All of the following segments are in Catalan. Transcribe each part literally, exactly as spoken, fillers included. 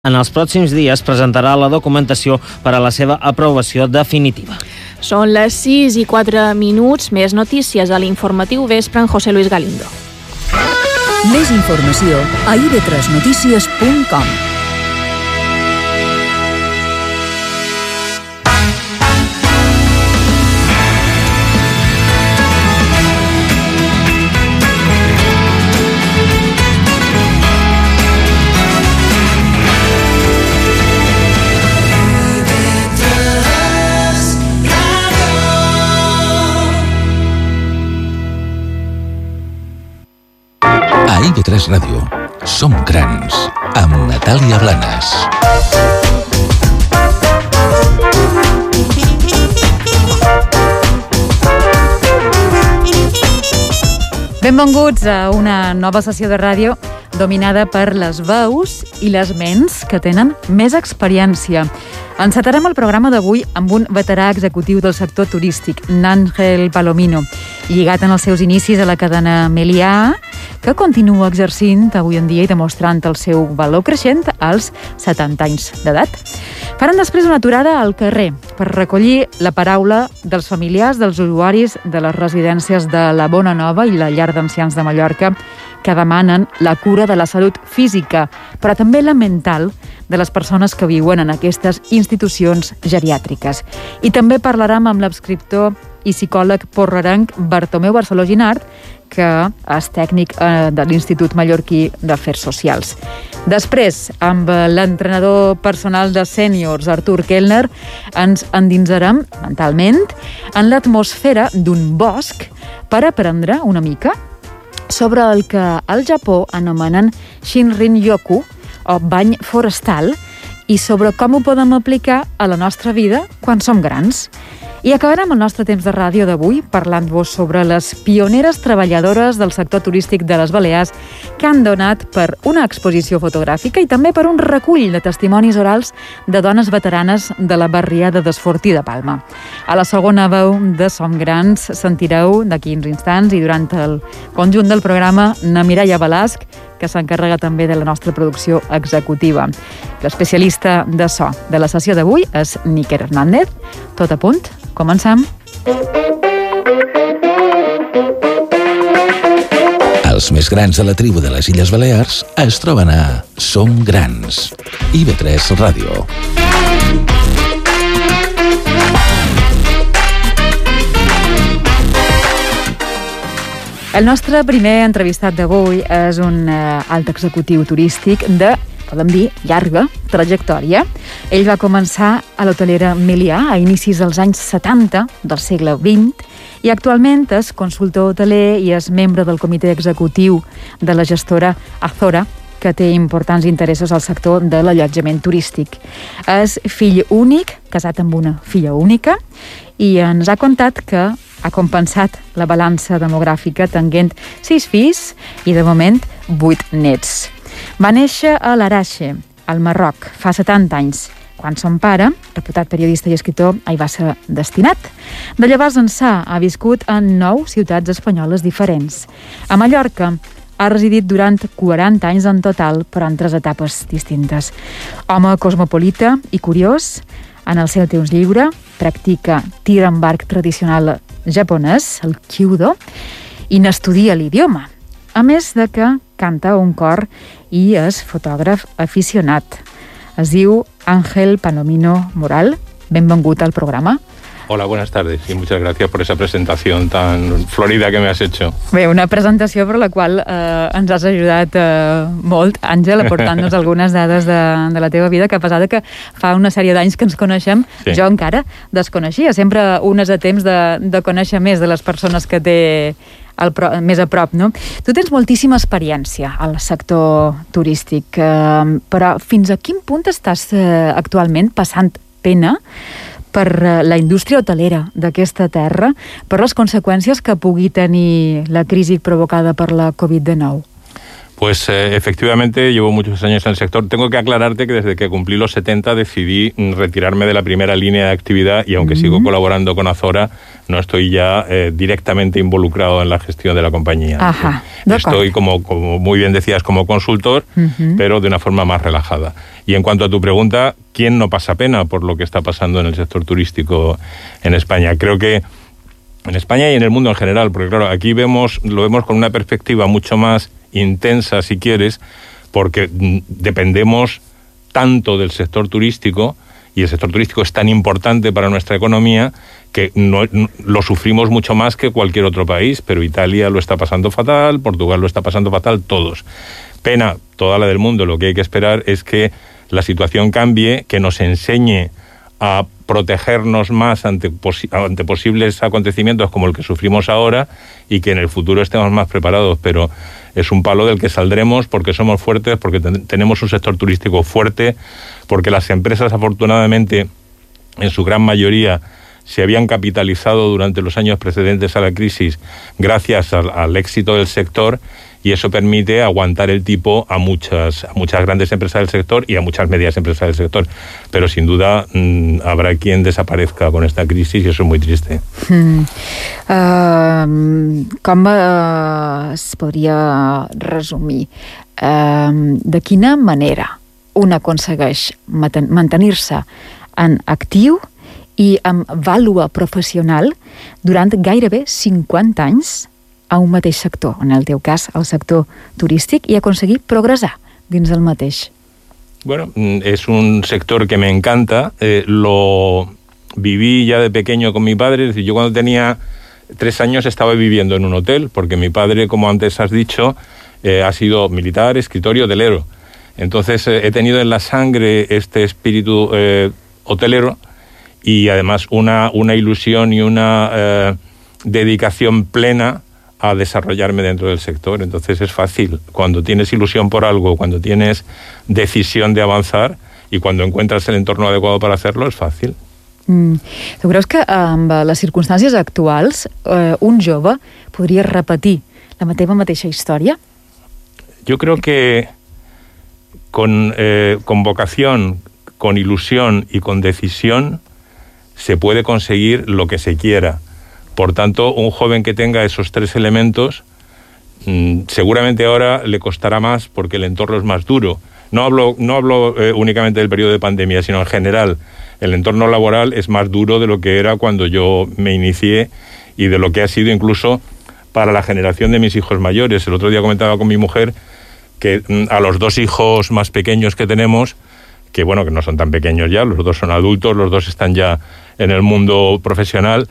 En els pròxims dies presentarà la documentació per a la seva aprovació definitiva. Són les sis i quatre minuts, més notícies a l'informatiu vespre en José Luis Galindo. Més informació a i ve tres notícies punt com. A i ve tres Ràdio, Som Grans, amb Natàlia Blanes. Benvinguts a una nova sessió de ràdio dominada per les veus i les ments que tenen més experiència. Encetarem el programa d'avui amb un veterà executiu del sector turístic, Ángel Palomino, lligat en els seus inicis a la cadena Meliá, que continua exercint avui en dia i demostrant el seu valor creixent als setanta anys d'edat. Faran després una aturada al carrer per recollir la paraula dels familiars dels usuaris de les residències de la Bona Nova i la Llar d'Ancians de Mallorca, que demanen la cura de la salut física, però també la mental de les persones que viuen en aquestes institucions geriàtriques. I també parlarem amb l'escriptor i psicòleg porrerenc Bartomeu Barceló Ginart, que és tècnic eh, de l'Institut Mallorquí d'Afers Socials. Després, amb l'entrenador personal de sèniors, Artur Kellner, ens endinsarem mentalment en l'atmosfera d'un bosc per aprendre una mica sobre el que al Japó anomenen Shinrin-yoku, o bany forestal, i sobre com ho podem aplicar a la nostra vida quan som grans. I acabarem el nostre temps de ràdio d'avui parlant-vos sobre les pioneres treballadores del sector turístic de les Balears que han donat per una exposició fotogràfica i també per un recull de testimonis orals de dones veteranes de la barriada d'Esfortí de Palma. A la segona veu de Som Grans sentireu d'aquí uns instants i durant el conjunt del programa na Mireia Balasc, que s'encarrega també de la nostra producció executiva. L'especialista de so de la sessió d'avui és Níker Hernández. Tot a punt, comencem. Els més grans de la tribu de les Illes Balears es troben a Som Grans, i ve tres Ràdio. El nostre primer entrevistat d'avui és un eh, alt executiu turístic de, podem dir, llarga trajectòria. Ell va començar a l'hotelera Meliá a inicis dels anys setanta del segle vint i actualment és consultor hoteler i és membre del comitè executiu de la gestora Azora, que té importants interessos al sector de l'allotjament turístic. És fill únic, casat amb una filla única, i ens ha contat que ha compensat la balança demogràfica tenint sis fills i, de moment, vuit nets. Va néixer a l'Araxe, al Marroc, fa setanta anys, quan son pare, reputat periodista i escriptor, hi va ser destinat. De llavors ençà ha viscut en nou ciutats espanyoles diferents. A Mallorca ha residit durant quaranta anys en total, però en tres etapes distintes. Home cosmopolita i curiós, en el seu temps lliure practica tir amb arc tradicional japonès, el kyudo, i n'estudia l'idioma. A més de que canta un cor i és fotògraf aficionat. Es diu Ángel Palomino Moral. Benvingut al programa. Hola, buenas tardes y muchas gracias por esa presentación tan florida que me has hecho. Bé, una presentació per la qual eh, ens has ajudat eh, molt, Àngel, aportant-nos algunes dades de, de la teva vida, que a pesar de que fa una sèrie d'anys que ens coneixem, sí, jo encara desconeixia. Sempre un és a temps de, de conèixer més de les persones que té el pro, més a prop, no? Tu tens moltíssima experiència al sector turístic, eh, però fins a quin punt estàs eh, actualment passant pena per la indústria hotelera d'aquesta terra, per les conseqüències que pugui tenir la crisi provocada per la covid dinou? Pues eh, efectivamente llevo muchos años en el sector. Tengo que aclararte que desde que cumplí los setenta decidí retirarme de la primera línea de actividad y aunque uh-huh. sigo colaborando con Azora, no estoy ya eh, directamente involucrado en la gestión de la compañía. Ajá, eh, estoy, como, como muy bien decías, como consultor, uh-huh. pero de una forma más relajada. Y en cuanto a tu pregunta, ¿quién no pasa pena por lo que está pasando en el sector turístico en España? Creo que en España y en el mundo en general, porque claro, aquí vemos, lo vemos con una perspectiva mucho más intensa, si quieres, porque dependemos tanto del sector turístico y el sector turístico es tan importante para nuestra economía que no, lo sufrimos mucho más que cualquier otro país, pero Italia lo está pasando fatal, Portugal lo está pasando fatal, todos. Pena toda la del mundo, lo que hay que esperar es que la situación cambie, que nos enseñe a protegernos más ante, posi- ante posibles acontecimientos como el que sufrimos ahora y que en el futuro estemos más preparados, pero es un palo del que saldremos porque somos fuertes, porque ten- tenemos un sector turístico fuerte, porque las empresas afortunadamente en su gran mayoría se habían capitalizado durante los años precedentes a la crisis gracias al, al éxito del sector y eso permite aguantar el tipo a muchas, a muchas grandes empresas del sector y a muchas medias empresas del sector. Pero sin duda mmm, habrá quien desaparezca con esta crisis y eso es muy triste. Mm. Uh, com uh, es podria resumir? Uh, de quina manera un aconsegueix mantenir-se en actiu i amb vàlua professional durant gairebé cinquanta anys a un mateix sector, en el teu cas, el sector turístic, y aconseguir progresar dins del mateix? Bueno, es un sector que me encanta. Eh, lo viví ya de pequeño con mi padre. Es decir, yo cuando tenía tres años estaba viviendo en un hotel, porque mi padre, como antes has dicho, eh, ha sido militar, escritor y hotelero. Entonces eh, he tenido en la sangre este espíritu eh, hotelero y además una, una ilusión y una eh, dedicación plena a desarrollarme dentro del sector. Entonces es fácil. Cuando tienes ilusión por algo, cuando tienes decisión de avanzar y cuando encuentras el entorno adecuado para hacerlo, es fácil. Mm. Tu creus que amb les circumstàncies actuals eh, un jove podria repetir la teva mateixa història? Yo creo que con, eh, con vocación, con ilusión y con decisión se puede conseguir lo que se quiera. Por tanto, un joven que tenga esos tres elementos, mmm, seguramente ahora le costará más porque el entorno es más duro. No hablo, no hablo eh, únicamente del periodo de pandemia, sino en general. El entorno laboral es más duro de lo que era cuando yo me inicié y de lo que ha sido incluso para la generación de mis hijos mayores. El otro día comentaba con mi mujer que mmm, a los dos hijos más pequeños que tenemos, que bueno, que no son tan pequeños ya, los dos son adultos, los dos están ya en el mundo profesional,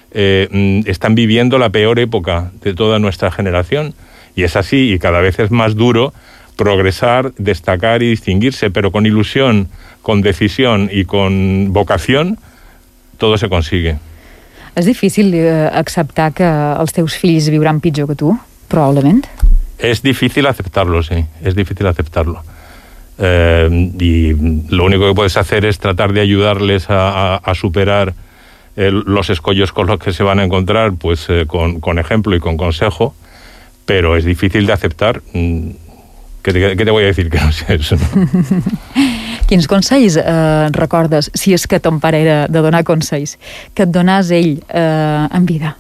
Eh, están viviendo la peor época de toda nuestra generación y es así y cada vez es más duro progresar, destacar y distinguirse, pero con ilusión, con decisión y con vocación todo se consigue. És difícil eh, acceptar que els teus fills viuran pitjor que tu, probablement? Es difícil aceptarlo, sí, es difícil aceptarlo. Eh, y lo único que puedes hacer es tratar de ayudarles a, a, a superar El, los escollos con los que se van a encontrar, pues eh, con, con ejemplo y con consejo, pero es difícil de aceptar. ¿Qué te, qué te voy a decir que no sé eso? No? Quins consells eh, recordes, si és que ton pare era de donar consells, que et donàs ell eh, en vida?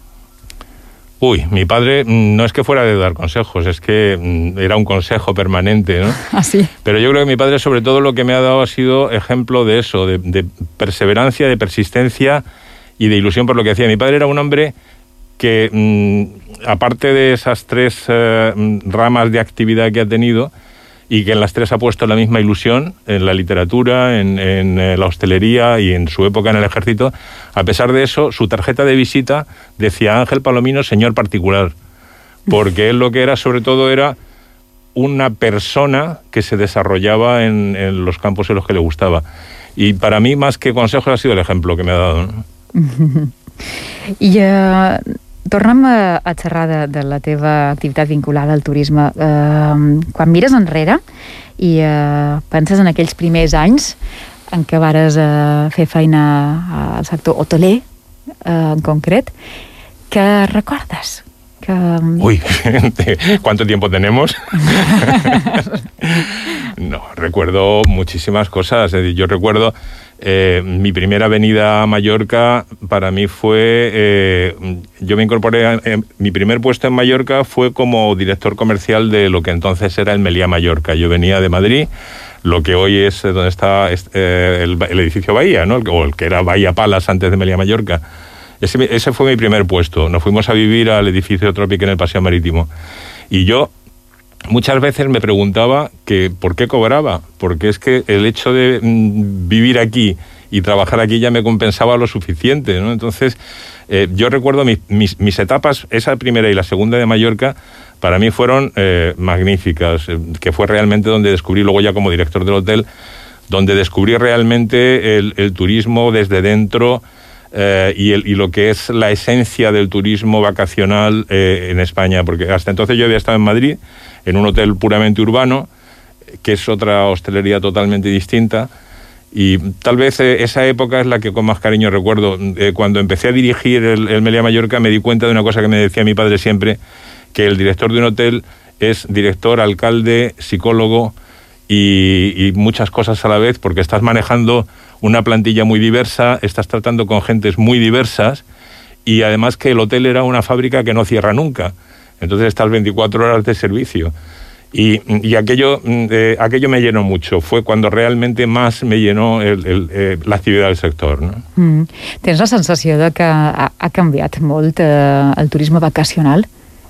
Uy, mi padre no es que fuera de dar consejos, es que era un consejo permanente, ¿no? ¿Ah, sí? Pero yo creo que mi padre sobre todo lo que me ha dado ha sido ejemplo de eso, de, de perseverancia, de persistencia y de ilusión por lo que hacía. Mi padre era un hombre que, mmm, aparte de esas tres eh, ramas de actividad que ha tenido, y que en las tres ha puesto la misma ilusión, en la literatura, en, en la hostelería y en su época en el ejército, a pesar de eso, su tarjeta de visita decía Ángel Palomino, señor particular, porque él lo que era sobre todo era una persona que se desarrollaba en, en los campos en los que le gustaba. Y para mí, más que consejos, ha sido el ejemplo que me ha dado, ¿no? I uh, torna'm a, a xerrar de, de la teva activitat vinculada al turisme. Uh, quan mires enrere i uh, penses en aquells primers anys en què vares uh, fer feina al sector hoteler, uh, en concret, què recordes? Que... Uy, ¿cuánto tiempo tenemos? No, recuerdo muchísimas cosas. Yo recuerdo eh, mi primera venida a Mallorca, para mí fue... Eh, yo me incorporé... A, eh, mi primer puesto en Mallorca fue como director comercial de lo que entonces era el Meliá Mallorca. Yo venía de Madrid, lo que hoy es donde está eh, el, el edificio Bahía, ¿no? O el que era Bahía Palace antes de Meliá Mallorca. Ese, ese fue mi primer puesto. Nos fuimos a vivir al edificio Tropic en el Paseo Marítimo. Y yo muchas veces me preguntaba que por qué cobraba, porque es que el hecho de mm, vivir aquí y trabajar aquí ya me compensaba lo suficiente, ¿no? Entonces, eh, yo recuerdo mis, mis, mis etapas, esa primera y la segunda de Mallorca, para mí fueron eh, magníficas, eh, que fue realmente donde descubrí, luego ya como director del hotel, donde descubrí realmente el, el turismo desde dentro. Eh, y, el, y lo que es la esencia del turismo vacacional eh, en España, porque hasta entonces yo había estado en Madrid, en un hotel puramente urbano, que es otra hostelería totalmente distinta, y tal vez eh, esa época es la que con más cariño recuerdo. Eh, cuando empecé a dirigir el, el Meliá Mallorca me di cuenta de una cosa que me decía mi padre siempre, que el director de un hotel es director, alcalde, psicólogo y, y muchas cosas a la vez, porque estás manejando una plantilla muy diversa, estás tratando con gentes muy diversas y además que el hotel era una fábrica que no cierra nunca. Entonces estás veinticuatro horas de servicio. Y, y aquello, eh, aquello me llenó mucho. Fue cuando realmente más me llenó el, el, eh, la actividad del sector, ¿no? Mm. Tens la sensació de que ha, ha canviat molt eh, el turisme vacacional?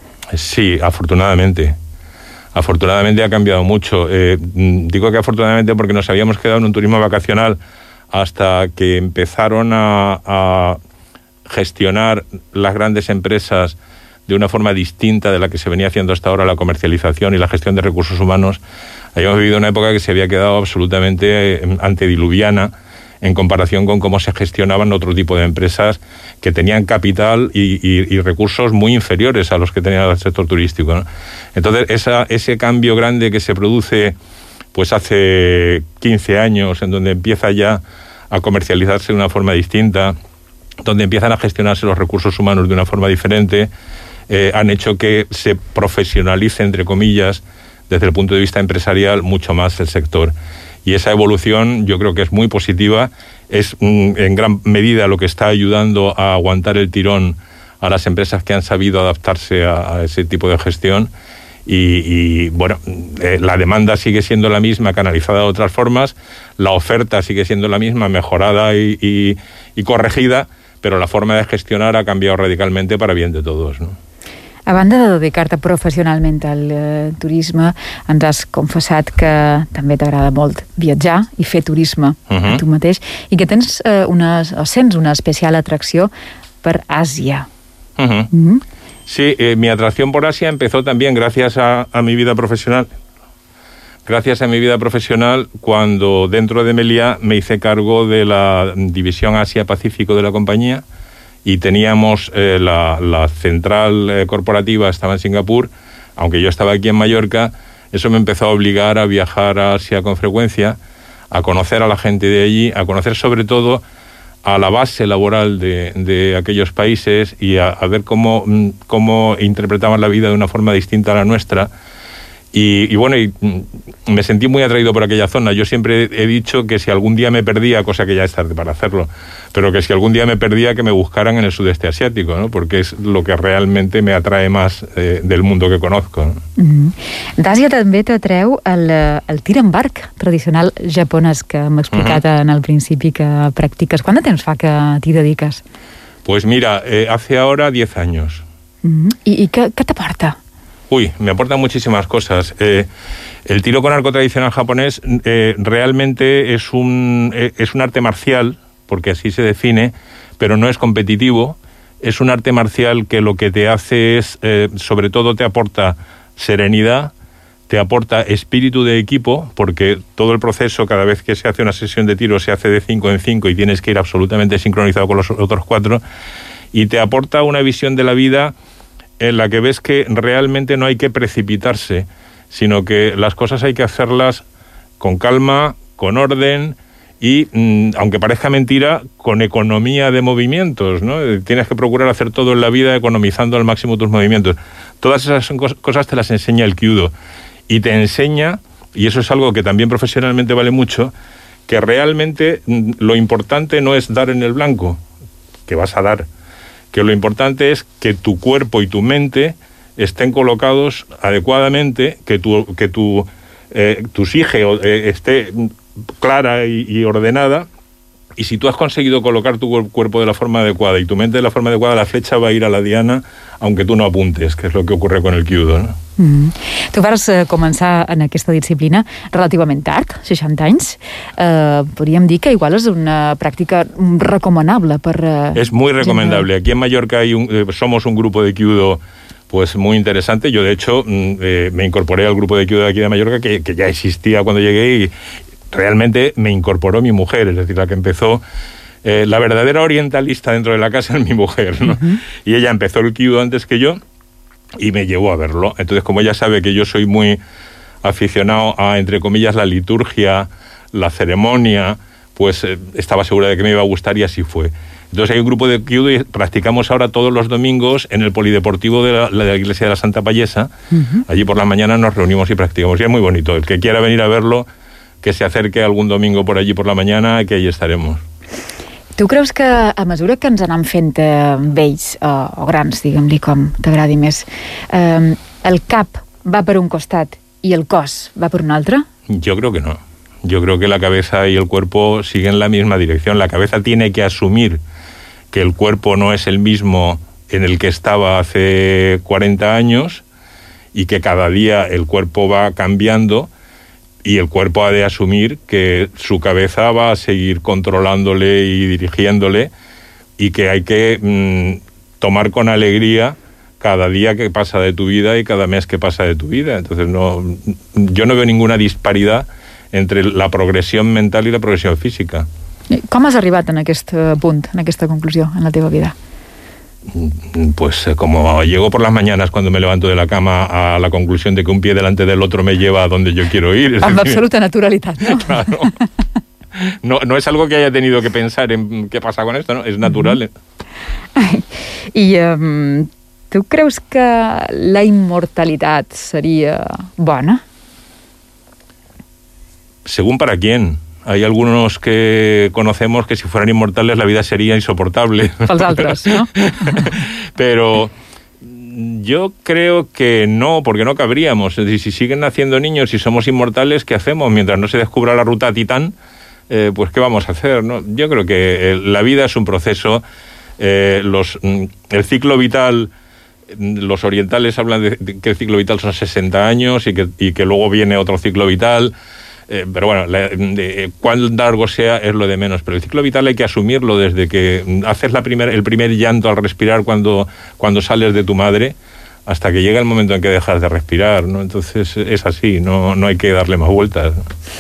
Sí, afortunadamente. Afortunadamente ha cambiado mucho. Eh, digo que afortunadamente porque nos habíamos quedado en un turismo vacacional hasta que empezaron a, a gestionar las grandes empresas de una forma distinta de la que se venía haciendo hasta ahora la comercialización y la gestión de recursos humanos. Habíamos vivido una época que se había quedado absolutamente antediluviana en comparación con cómo se gestionaban otro tipo de empresas que tenían capital y, y, y recursos muy inferiores a los que tenía el sector turístico, ¿no? Entonces, esa, ese cambio grande que se produce pues hace quince años, en donde empieza ya a comercializarse de una forma distinta, donde empiezan a gestionarse los recursos humanos de una forma diferente, eh, han hecho que se profesionalice, entre comillas, desde el punto de vista empresarial, mucho más el sector. Y esa evolución yo creo que es muy positiva, es mm, en gran medida lo que está ayudando a aguantar el tirón a las empresas que han sabido adaptarse a, a ese tipo de gestión. Y, y bueno, eh, la demanda sigue siendo la misma, canalizada de otras formas, la oferta sigue siendo la misma, mejorada y, y, y corregida, pero la forma de gestionar ha cambiado radicalmente para bien de todos, ¿no? A banda de dedicar-te professionalment al eh, turisme, ens has confessat que també t'agrada molt viatjar i fer turisme uh-huh. tu mateix, i que tens eh, una, o sents una especial atracció per Àsia. Uh-huh. Uh-huh. Sí, eh, mi atracción por Asia empezó también gracias a, a mi vida profesional. Gracias a mi vida profesional, cuando dentro de Meliá me hice cargo de la división Asia-Pacífico de la compañía y teníamos eh, la, la central eh, corporativa estaba en Singapur, aunque yo estaba aquí en Mallorca. Eso me empezó a obligar a viajar a Asia con frecuencia, a conocer a la gente de allí, a conocer sobre todo a la base laboral de, de aquellos países y a, a ver cómo, cómo interpretaban la vida de una forma distinta a la nuestra. Y, y bueno, y me sentí muy atraído por aquella zona. Yo siempre he dicho que si algún día me perdía, cosa que ya es tarde para hacerlo, pero que si algún día me perdía, que me buscaran en el sudeste asiático, ¿no? Porque es lo que realmente me atrae más eh, del mundo que conozco, ¿no? Mm-hmm. D'Àsia també t'atreu el, el tir en barc tradicional japonès que m'ha explicat mm-hmm. en el principi que practiques. Quant de temps fa que t'hi dediques? Pues mira, eh, hace ahora diez años. Mm-hmm. I, i què, què t'aporta? Uy, me aportan muchísimas cosas. Eh, el tiro con arco tradicional japonés eh, realmente es un, eh, es un arte marcial, porque así se define, pero no es competitivo. Es un arte marcial que lo que te hace es, eh, sobre todo te aporta serenidad, te aporta espíritu de equipo, porque todo el proceso, cada vez que se hace una sesión de tiro, se hace de cinco en cinco y tienes que ir absolutamente sincronizado con los otros cuatro, y te aporta una visión de la vida en la que ves que realmente no hay que precipitarse, sino que las cosas hay que hacerlas con calma, con orden y, mmm, aunque parezca mentira, con economía de movimientos, ¿no? Tienes que procurar hacer todo en la vida economizando al máximo tus movimientos. Todas esas cosas te las enseña el Kyudo y te enseña, y eso es algo que también profesionalmente vale mucho, que realmente lo importante no es dar en el blanco, que vas a dar, que lo importante es que tu cuerpo y tu mente estén colocados adecuadamente, que tu, que tu, eh, tu psique eh, esté clara y, y ordenada, y si tú has conseguido colocar tu cuerpo de la forma adecuada y tu mente de la forma adecuada, la flecha va a ir a la diana, aunque tu no apuntes, que és el que ocorre con el Kyudo, no? Mm. Tu vas eh, començar en aquesta disciplina relativament tard, seixanta anys. Eh, podríem dir que igual és una pràctica recomanable per... Eh, es muy recomendable. Aquí en Mallorca hay un, eh, somos un grupo de Kyudo pues muy interesante. Yo, de hecho, eh, me incorporé al grupo de Kyudo de aquí de Mallorca, que, que ya existía cuando llegué, y realmente me incorporó mi mujer, es decir, la que empezó, eh, la verdadera orientalista dentro de la casa es mi mujer, ¿no? Uh-huh. Y ella empezó el Kyudo antes que yo y me llevó a verlo. Entonces, como ella sabe que yo soy muy aficionado a, entre comillas, la liturgia, la ceremonia, pues eh, estaba segura de que me iba a gustar, y así fue. Entonces hay un grupo de Kyudo y practicamos ahora todos los domingos en el polideportivo de la, de la iglesia de la Santa Payesa. Uh-huh. Allí por la mañana nos reunimos y practicamos, y es muy bonito. El que quiera venir a verlo, que se acerque algun domingo por allí por la mañana, que allí estaremos. Tu creus que a mesura que ens anem fent eh, vells eh, o grans, diguem-li com t'agradi més, eh, el cap va per un costat i el cos va per un altre? Yo creo que no. Yo creo que la cabeza y el cuerpo siguen la misma dirección. La cabeza tiene que asumir que el cuerpo no es el mismo en el que estaba hace cuarenta años y que cada día el cuerpo va cambiando, y el cuerpo ha de asumir que su cabeza va a seguir controlándole y dirigiéndole, y que hay que mmm, tomar con alegría cada día que pasa de tu vida y cada mes que pasa de tu vida. Entonces no, yo no veo ninguna disparidad entre la progresión mental y la progresión física. Com has arribat en aquest punt, en aquesta conclusió, en la teva vida? Pues como llego por las mañanas cuando me levanto de la cama a la conclusión de que un pie delante del otro me lleva a donde yo quiero ir. Amb absoluta naturalitat, ¿no? Claro. No, no es algo que haya tenido que pensar en qué pasa con esto, ¿no? Es natural. I um, tu creus que la immortalitat seria bona? Según para quién. Hay algunos que conocemos que si fueran inmortales la vida sería insoportable. Pels altres, ¿no? Pero yo creo que no, porque no cabríamos. Es decir, si siguen naciendo niños y somos inmortales, ¿qué hacemos? Mientras no se descubra la ruta Titán, eh, pues ¿qué vamos a hacer, no? Yo creo que eh, la vida es un proceso. Eh, los, el ciclo vital, los orientales hablan de, de que el ciclo vital son sesenta años y que, y que luego viene otro ciclo vital. Eh, pero bueno, la, de, cuán largo sea es lo de menos, pero el ciclo vital hay que asumirlo desde que haces la primer, el primer llanto al respirar cuando, cuando sales de tu madre hasta que llega el momento en que dejas de respirar, ¿no? Entonces es así, no, no hay que darle más vueltas.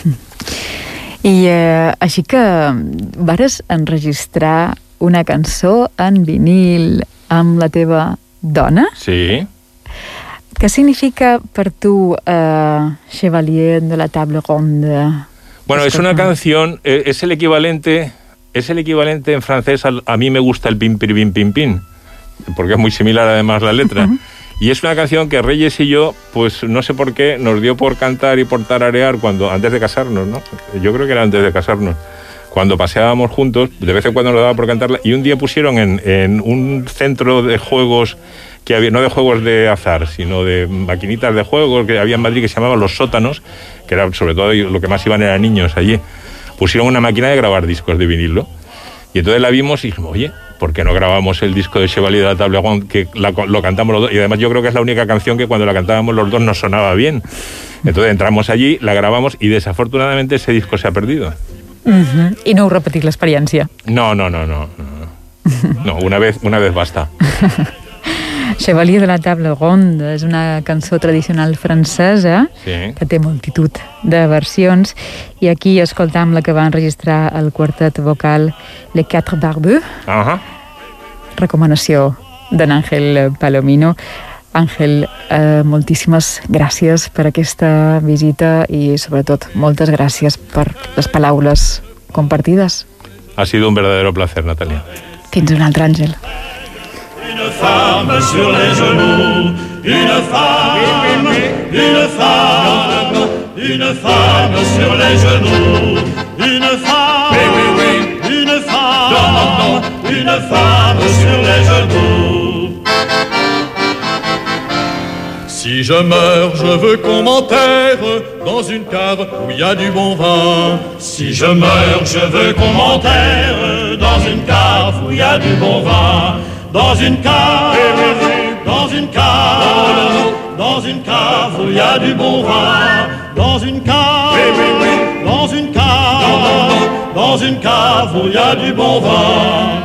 I eh, així que vares enregistrar una cançó en vinil amb la teva dona? Sí. ¿Qué significa per tu uh, Chevalier de la Table Ronde? Bueno, es una canción, es el equivalente, es el equivalente en francés al, a mí me gusta el pim pim pim pim pim, porque es muy similar además la letra. Uh-huh. Y es una canción que Reyes y yo, pues no sé por qué, nos dio por cantar y por tararear cuando, antes de casarnos, ¿no? Yo creo que era antes de casarnos. Cuando paseábamos juntos, de vez en cuando nos daba por cantarla, y un día pusieron en, en un centro de juegos que había, no de juegos de azar, sino de maquinitas de juegos que había en Madrid, que se llamaban Los Sótanos, que era sobre todo lo que más iban eran niños allí. Pusieron una máquina de grabar discos de vinilo. Y entonces la vimos y dijimos, oye, ¿por qué no grabamos el disco de Chevalier de la Table Ronde, que la, lo cantamos los dos? Y además yo creo que es la única canción que cuando la cantábamos los dos nos sonaba bien. Entonces entramos allí, la grabamos y desafortunadamente ese disco se ha perdido. Uh-huh. I no heu repetit l'experiència? No, no, no, no. No, no una, vez, una vez basta. Chevalier de la Table Ronde és una cançó tradicional francesa, sí, que té multitud de versions, i aquí escoltam la que va enregistrar el quartet vocal Les Quatre Barbus. Uh-huh. Recomanació d'en Ángel Palomino. Àngel, eh, moltíssimes gràcies per aquesta visita i sobretot moltes gràcies per les paraules compartides. Ha sido un verdadero placer, Natalia. Fins un altre, Àngel. Une femme sur les genoux, une femme, une femme, une femme sur les genoux, une femme, une femme, une femme sur les genoux. Si je meurs, je veux qu'on m'enterre dans une cave où il y a du bon vin. Si je meurs, je veux qu'on m'enterre dans une cave où il y a du bon vin. Dans une cave, dans une cave, dans une cave où il y a du bon vin. Dans une cave, dans une cave, dans une cave où il y a du bon vin.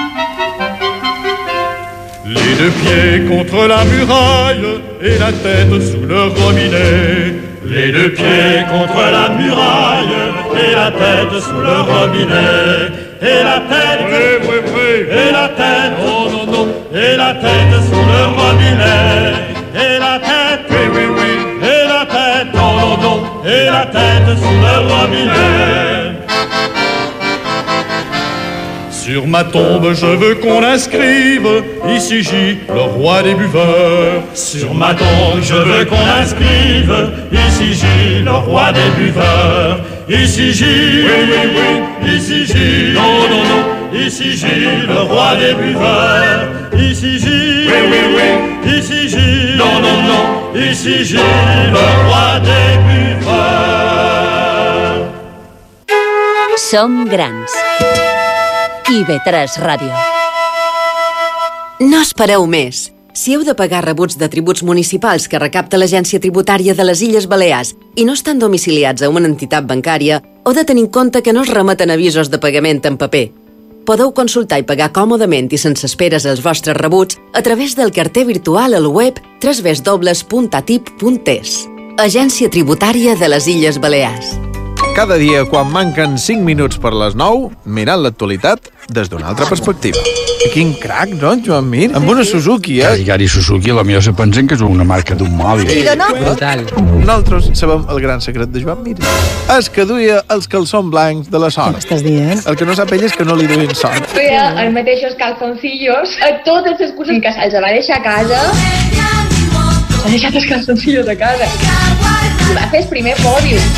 Les deux pieds contre la muraille et la tête sous le robinet. Les deux pieds contre la muraille et la tête sous le robinet. Et la tête, oui, oui, oui. Et la tête, oh non, non. Et la tête sous le robinet. Et la tête, oui, oui, oui. Et la tête, oh non, non. Et la tête sous le robinet. Sur ma tombe, je veux qu'on inscrive ici J, le roi des buveurs. Sur ma tombe, je veux qu'on inscrive ici J, le roi des buveurs. Ici J, oui, oui, oui. Ici J, non, non, non. Ici J, le roi des buveurs. Ici J, oui, oui, oui. Ici J, non, non, non. Ici J, le roi des buveurs. Som grans. I V tres Ràdio. No espereu més. Si heu de pagar rebuts de tributs municipals que recapta l'Agència Tributària de les Illes Balears i no estan domiciliats a una entitat bancària, heu de tenir en compte que no es remeten avisos de pagament en paper. Podeu consultar i pagar còmodament i sense esperes els vostres rebuts a través del carter virtual al web w w w punt a t i p punt e s. Agència Tributària de les Illes Balears. Cada dia, quan manquen cinc minuts per les nou, mirant l'actualitat des d'una altra perspectiva. Quin crac, no, Joan Mir? Amb una Suzuki, eh? Gari Suzuki, la millor se pensen que és una marca d'un mòbil. I de no? Brutal. Nosaltres sabem el gran secret de Joan Mir. És que duia els calçons blancs de la sort. Estàs dient? El que no sap ell és que no li duien sort. Duia els mateixos calzoncillos a totes les curses que se'ls va deixar a casa. S'ha deixat els calzoncillos a casa. I va fer el primer pòdium.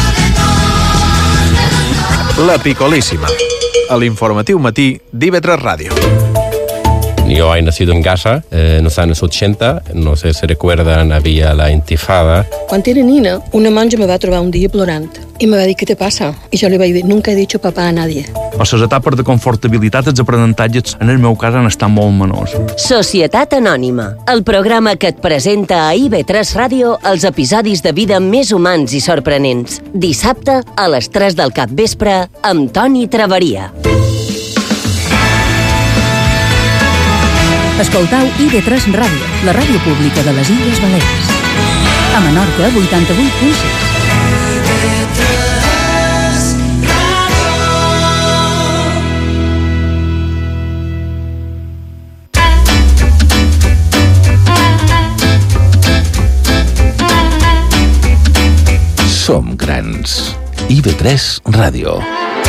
La Picolísima, a l'informatiu matí d'I V tres Ràdio. Yo he nacido en Gaza eh, en los años ochenta, no sé si recuerdan, había la intifada. Quan era nina, una monja me va trobar un dia plorant i me va dir, què te passa? I jo li vaig dir, nunca he dicho papá a nadie. A les etapes de confortabilitat, els aprenentatges, en el meu cas, han estat molt menors. Societat Anònima, el programa que et presenta a I V tres Ràdio els episodis de vida més humans i sorprenents. Dissabte, a les tres del capvespre, amb Toni Traveria. Escoltau I V tres Ràdio, la ràdio pública de les Illes Balears. A Menorca, vuitanta-vuit punt sis. Som grans. I V tres Ràdio.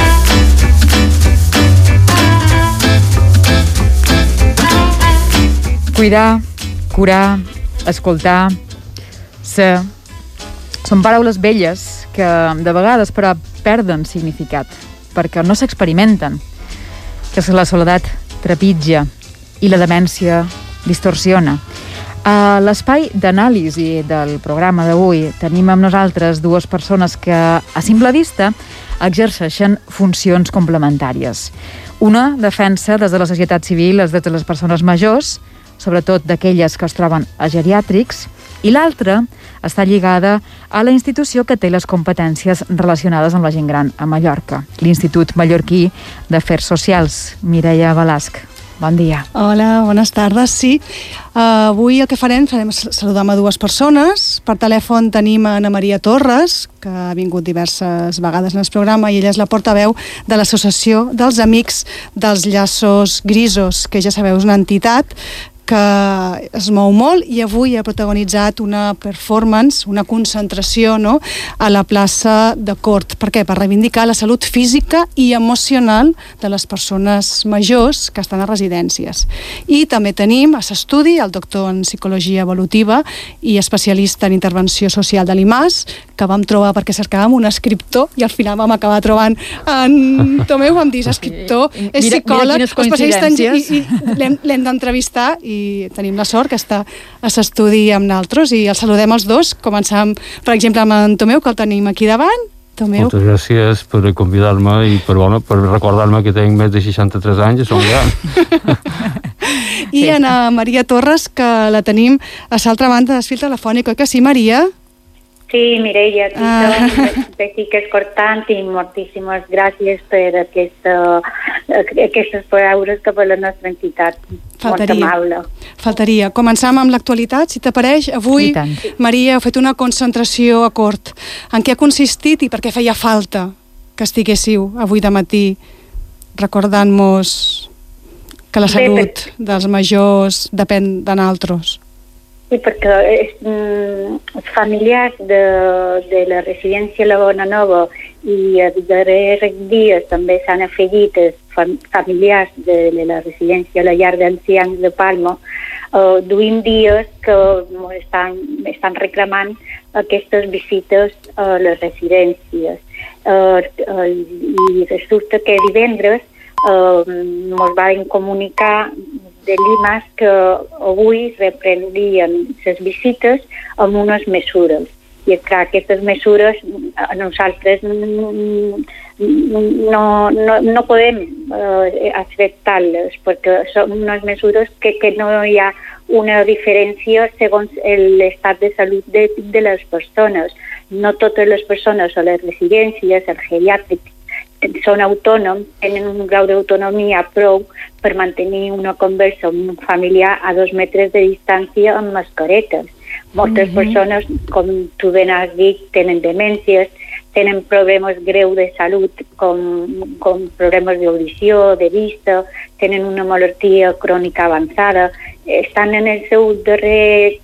Cuidar, curar, escoltar, ser... Són paraules velles que de vegades però perden significat perquè no s'experimenten, que la soledat trepitja i la demència distorsiona. A l'espai d'anàlisi del programa d'avui tenim amb nosaltres dues persones que a simple vista exerceixen funcions complementàries. Una defensa des de la societat civil els drets de les persones majors, sobretot d'aquelles que es troben a geriàtrics, i l'altra està lligada a la institució que té les competències relacionades amb la gent gran a Mallorca, l'Institut Mallorquí d'Afers Socials. Mireia Balasc, bon dia. Hola, bones tardes, sí. Uh, avui el que farem, farem saludar a dues persones. Per telèfon tenim a Ana Maria Torres, que ha vingut diverses vegades en el programa, i ella és la portaveu de l'Associació dels Amics dels Llaços Grisos, que ja sabeu, és una entitat que es mou molt i avui ha protagonitzat una performance, una concentració, no?, a la plaça de Cort. Per què? Per reivindicar la salut física i emocional de les persones majors que estan a residències. I també tenim a l'estudi el doctor en psicologia evolutiva i especialista en intervenció social de l'I M A S, que vam trobar perquè cercàvem un escriptor i al final vam acabar trobant en Tomeu, vam dir, és escriptor, és Mira- psicòleg, mira quines especialista en... coincidències. I, i l'hem l'hem d'entrevistar i tenim la sort que està a l'estudi amb naltros i els saludem els dos. Començam, per exemple, amb en Tomeu, que el tenim aquí davant. Tomeu. Moltes gràcies per convidar-me i per, bueno, per recordar-me que tinc més de seixanta-tres anys i som gran. I sí. Ana Maria Torres, que la tenim a l'altra banda del fil telefònic, oi que sí, Maria? Sí, Mireia, aquí Ah. som de Xiques Cortant i moltíssimes gràcies per aquesta, aquestes paraules cap a la nostra entitat. Faltaria. Molt amable. Faltaria. Començam amb l'actualitat, si t'apareix. Avui, Maria, heu fet una concentració a Cort. En què ha consistit i per què feia falta que estiguéssiu avui de matí recordant-nos que la Bé, salut dels majors depèn de nosaltres? Sí, perquè és, mm, els familiars de, de la residència La Bona Nova i els darrers dies també s'han afegit els fam familiars de, de la residència La Llar d'Ancians de Palma. Uh, duim dies que estan, estan reclamant aquestes visites a les residències. Uh, uh, I resulta que divendres uh, ens van comunicar de l'I M A S que avui reprendrien les visites amb unes mesures. I és clar, aquestes mesures a nosaltres no, no, no podem eh, acceptar-les perquè són unes mesures que, que no hi ha una diferència segons l'estat de salut de, de les persones. No totes les persones a les residències, els geriàtrics, són autònoms, tenen un grau d'autonomia prou per mantenir una conversa amb un familiar a dos metres de distància amb mascaretes. Moltes Mhm. persones, com tu ben has dit, tenen demències, tenen problemes greus de salut com, com problemes d'audició, de vista, tenen una malaltia crònica avançada, estan en el seu darrer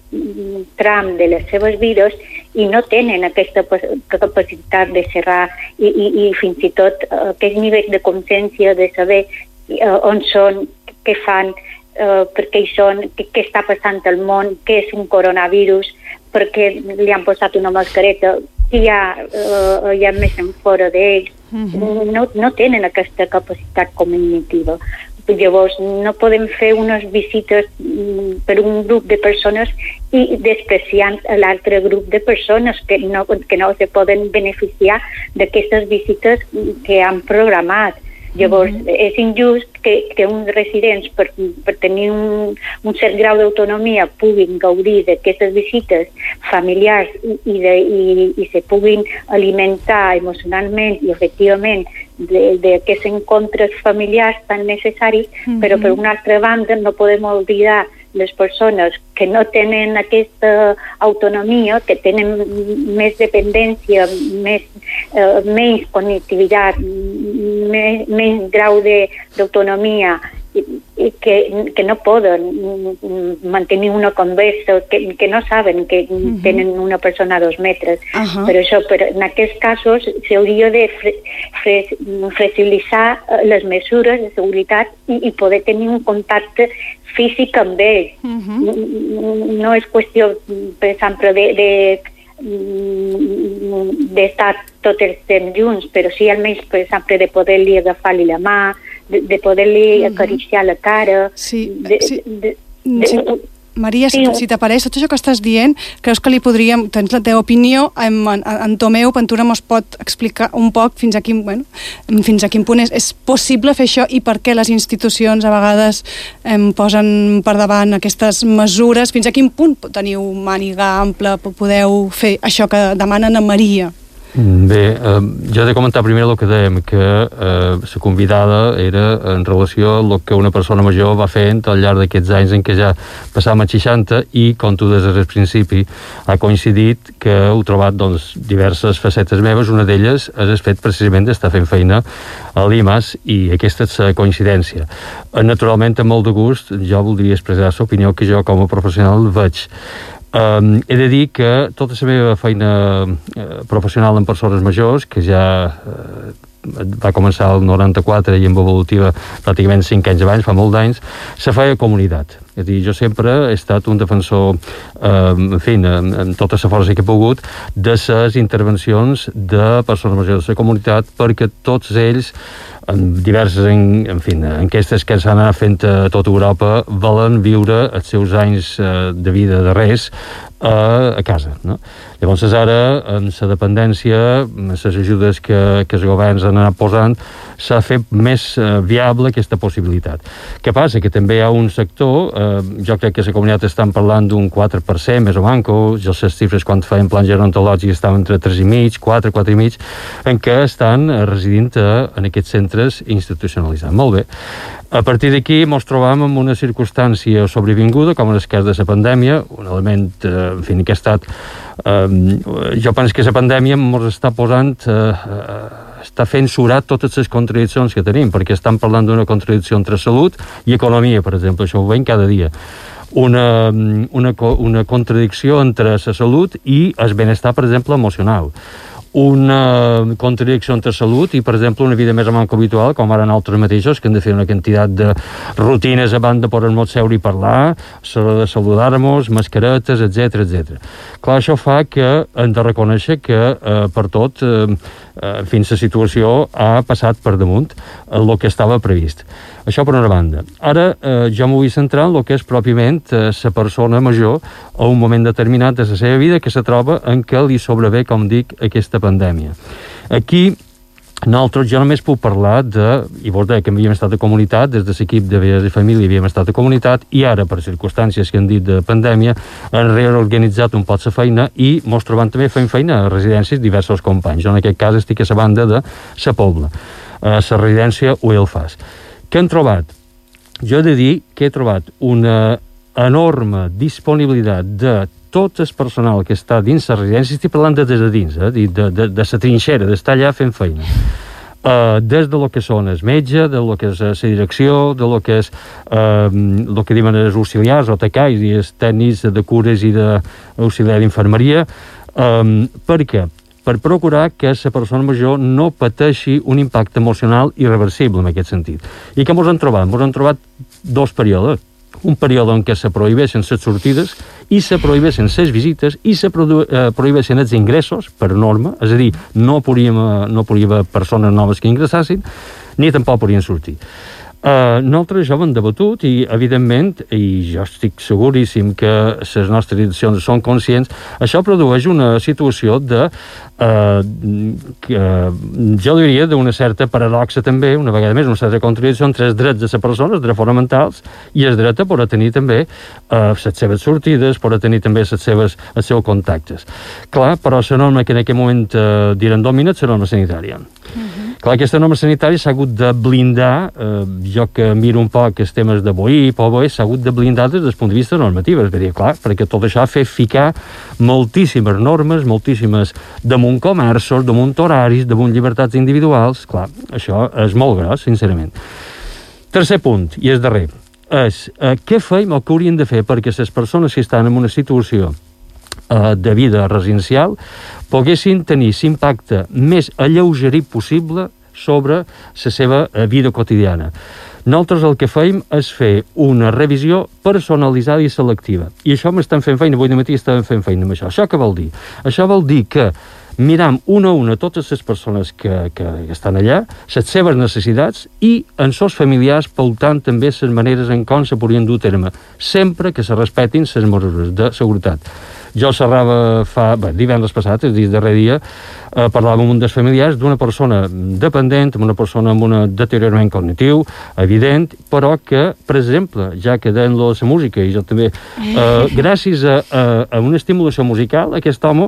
tram de les seves vides i no tenen aquesta capacitat de serrar i, i, i fins i tot aquest nivell de consciència de saber uh, on són, què fan, uh, per què hi són, què, què està passant al món, què és un coronavirus, per què li han posat una mascareta, hi ha, uh, hi ha més en fora d'ells. Mm-hmm. no, no tenen aquesta capacitat cognitiva. Llavors, no podem fer unes visites per un grup de persones i despreciant l'altre grup de persones que no, que no se poden beneficiar d'aquestes visites que han programat. Llavors, mm-hmm. és injust que, que uns residents, per, per tenir un, un cert grau d'autonomia, puguin gaudir d'aquestes visites familiars i, i, de, i, i se puguin alimentar emocionalment i efectivament d'aquests encontres familiars tan necessaris, mm-hmm. però per una altra banda no podem oblidar les persones que no tenen aquesta autonomia, que tenen més dependència, més, eh, menys connectivitat, més, menys grau d'autonomia, i, i que, que no poden mantenir una conversa, que, que no saben que uh-huh. tenen una persona a dos metres. Uh-huh. Per això, però en aquests casos, s'hauria de fre, fre, flexibilitzar les mesures de seguretat i, i poder tenir un contacte físic amb ells. Uh-huh. No és qüestió, per exemple, de, de d'estar tot el temps junts, però sí almenys, per exemple, de poder-li agafar-li la mà, de, de poder-li uh-huh. acariciar la cara. Sí, de, sí. De, de, sí. de, Maria, sí. si, si t'apareix tot això que estàs dient, creus que li podríem, tens la teva opinió, en, en, en Tomeu Ventura mos pot explicar un poc fins a quin, bueno, fins a quin punt és, és possible fer això i per què les institucions a vegades em posen per davant aquestes mesures, fins a quin punt teniu màniga ampla, podeu fer això que demanen a Maria? Bé, eh, jo he de comentar primer el que dèiem, que eh, la convidada era en relació a el que una persona major va fent al llarg d'aquests anys en què ja passàvem a seixanta i, com tu des del principi, ha coincidit que heu trobat doncs, diverses facetes meves. Una d'elles és el fet precisament d'estar fent feina a l'I M A S i aquesta és la coincidència. Naturalment, amb molt de gust, jo voldria expressar l'opinió que jo com a professional veig. Um, he de dir que tota la meva feina uh, professional en persones majors, que ja uh, va començar el noranta-quatre i en evolutiva pràcticament cinc anys abans, fa molt d'anys, se feia comunitat. És a dir, jo sempre he estat un defensor, eh, en fi, amb tota la força que he pogut, de les intervencions de persones majors de la comunitat, perquè tots ells, en diverses en, en fi, enquestes que s'han anat fent a tota Europa, volen viure els seus anys eh, de vida darrers a, a casa, no? Llavors, ara, amb la dependència, amb les ajudes que, que els governs han anat posant, s'ha fet més eh, viable aquesta possibilitat. Què passa? Que també hi ha un sector, eh, jo crec que la comunitat estan parlant d'un quatre per cent, més o manco, jo les xifres quan feien plans gerontològics estaven entre tres i mig, quatre, quatre i mig, en què estan residint a, en aquests centres institucionalitzats. Molt bé. A partir d'aquí ens trobam en una circumstància sobrevinguda, com en el cas de la pandèmia, un element, eh, en fi, que ha estat... Eh, jo penso que la pandèmia ens està posant... Eh, està fent surar totes les contradiccions que tenim, perquè estan parlant d'una contradicció entre salut i economia, per exemple, això ho veiem cada dia. Una, una, una contradicció entre la salut i el benestar, per exemple, emocional. Una contradicció entre salut i, per exemple, una vida més o manco habitual, com ara nosaltres mateixos, que hem de fer una quantitat de rutines a banda per al seure i parlar, s'ha de saludar-nos, mascaretes, etcètera, etcètera. Clar, això fa que hem de reconèixer que, eh, per tot, eh, en fi, la situació ha passat per damunt el que estava previst. Això per una banda. Ara eh, jo m'ho vull centrar en el que és pròpiament la eh, persona major a un moment determinat de la seva vida que se troba en què li sobrevé, com dic, aquesta pandèmia. Aquí nosaltres jo només puc parlar de, i vos deia que havíem estat a comunitat, des de l'equip de Veïes i Família havíem estat a comunitat, i ara, per circumstàncies que han dit de pandèmia, han reorganitzat un pot la feina i mos trobant també fent feina a residències diversos companys. Jo en aquest cas estic a la banda de la Pobla, a la residència Uelfas. Què han trobat? Jo he de dir que he trobat una enorme disponibilitat de tot el personal que està dins la residència, estic parlant de des de dins, eh? de, de, de la trinxera, d'estar allà fent feina. Uh, des de lo que són el metge, de lo que és la direcció, de lo que és uh, lo que diuen els auxiliars o tecais i els tècnics de cures i d'auxiliar d'infermeria. Um, per què? Per procurar que la persona major no pateixi un impacte emocional irreversible en aquest sentit. I què ens han trobat? Ens han trobat dos períodes. Un període en què se prohibeixen les sortides i se prohibeixen les visites i se eh, prohibeixen els ingressos per norma, és a dir, no podíem, no podíem haver persones noves que ingressassin ni tampoc podien sortir. Uh, nosaltres això ho hem debatut i, evidentment, i jo estic seguríssim que les nostres direccions són conscients, això produeix una situació de, uh, que, jo diria, d'una certa paradoxa també, una vegada més, una certa contradicció entre els drets de les persones, els drets fonamentals, i el dret a poder tenir també uh, les seves sortides, poder tenir també les seves, els seus contactes. Clar, però la norma que en aquest moment uh, diran domina és la norma sanitària. Mm-hmm. Clar, aquesta norma sanitària s'ha hagut de blindar, eh, jo que miro un poc els temes de B O I, P O B O E, s'ha hagut de blindar des del punt de vista normatiu, és a dir, clar, perquè tot això ha fet ficar moltíssimes normes, moltíssimes damunt comerços, damunt horaris, damunt llibertats individuals, clar, això és molt gros, sincerament. Tercer punt, i és darrer, és eh, què fem o què haurien de fer perquè les persones que estan en una situació de vida residencial poguessin tenir l'impacte més alleugerit possible sobre la seva vida quotidiana. Nosaltres el que fem és fer una revisió personalitzada i selectiva. I això m'estan fent feina, avui de matí estan fent feina amb això. Això què vol dir? Això vol dir que miram una a una totes les persones que, que estan allà, les seves necessitats i en sos familiars pautant també les maneres en com se podrien dur a terme, sempre que se respetin les mesures de seguretat. Jo xerrava fa, bé, divendres passat, és a dir, darrer dia, eh, parlàvem amb un dels familiars d'una persona dependent, amb una persona amb un deteriorament cognitiu, evident, però que, per exemple, ja que deien-lo de la música, i jo també, eh, gràcies a, a, a una estimulació musical, aquest home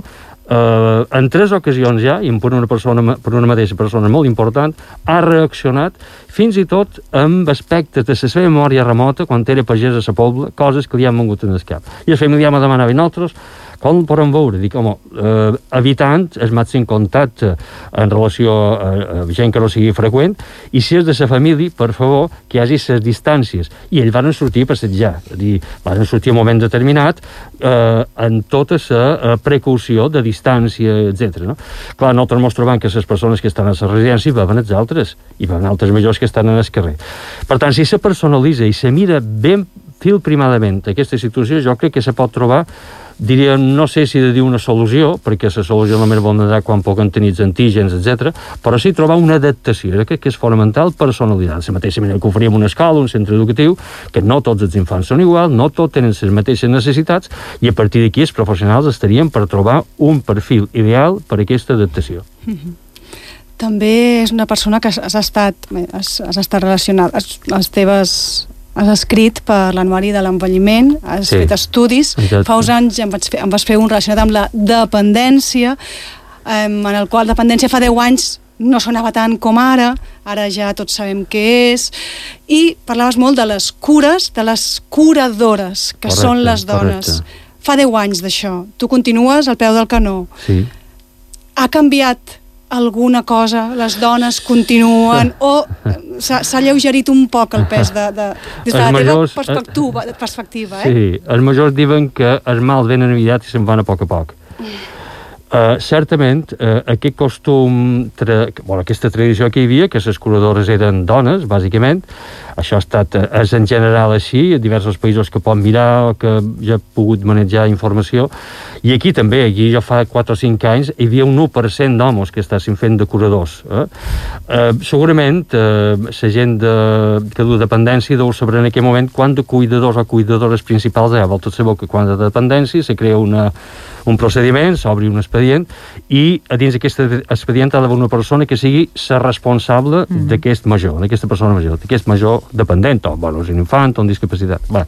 eh, en tres ocasions ja, i per una, persona, per una mateixa persona molt important, ha reaccionat fins i tot amb aspectes de la seva memòria remota, quan era pagès a la Pobla, coses que li han vengut en el cap. I el familiar me demanava, i nosaltres, com el podem veure? Dic, home, eh, evitant el màxim contacte en relació a, a gent que no sigui freqüent, i si és de la família, per favor, que hi hagi les distàncies. I ells van sortir a passejar, és a dir, van sortir a un moment determinat eh, en tota la precaució de distància, etcètera. No? Clar, nosaltres ens trobem que les persones que estan a la residència veuen els altres, i veuen altres majors que estan en el carrer. Per tant, si se personalitza i se mira ben filprimadament aquesta situació, jo crec que se pot trobar, diria, no sé si de dir una solució, perquè la solució només vol anar quan poden tenir els antígens, etcètera, però sí trobar una adaptació. Jo crec que és fonamental personalitzar. De la mateixa manera que oferim una escola, un centre educatiu, que no tots els infants són iguals, no tots tenen les mateixes necessitats, i a partir d'aquí els professionals estarien per trobar un perfil ideal per a aquesta adaptació. Mm-hmm. També és una persona que has estat, has, has estat relacionat, has, les teves... Has escrit per l'Anuari de l'Envelliment, has sí. fet estudis. Exacte. Fa uns anys em, vaig fer, em vas fer un relacionat amb la dependència, eh, en el qual dependència fa deu anys no sonava tant com ara, ara ja tots sabem què és, i parlaves molt de les cures, de les curadores, que correcte, són les dones. Correcte. Fa deu anys d'això. Tu continues al peu del canó. Sí. Ha canviat alguna cosa, les dones continuen, o s'ha alleugerit un poc el pes de, de, des de la majors, teva perspectiva, perspectiva eh? Sí, els majors diuen que els mals venen aviat i se'n van a poc a poc. Uh, certament, uh, aquest costum, tra... bueno, aquesta tradició que hi havia, que les curadores eren dones, bàsicament, això ha estat, uh, és en general així, a diversos països que pot mirar o que ja he pogut manejar informació, i aquí també, aquí ja fa quatre o cinc anys, hi havia un u per cent d'homes que estessin fent de curadors. Eh? Uh, segurament, uh, la gent de, que du dependència deu saber en aquell moment quant de cuidadors o cuidadores principals hi ha. Vol tot saber que quan de dependència se crea una un procediment, s'obri un expedient, i a dins d'aquest expedient ha d'haver una persona que sigui la responsable mm. d'aquest major, d'aquesta persona major, d'aquest major dependent, o bueno, és un infant o un discapacitat. Bé,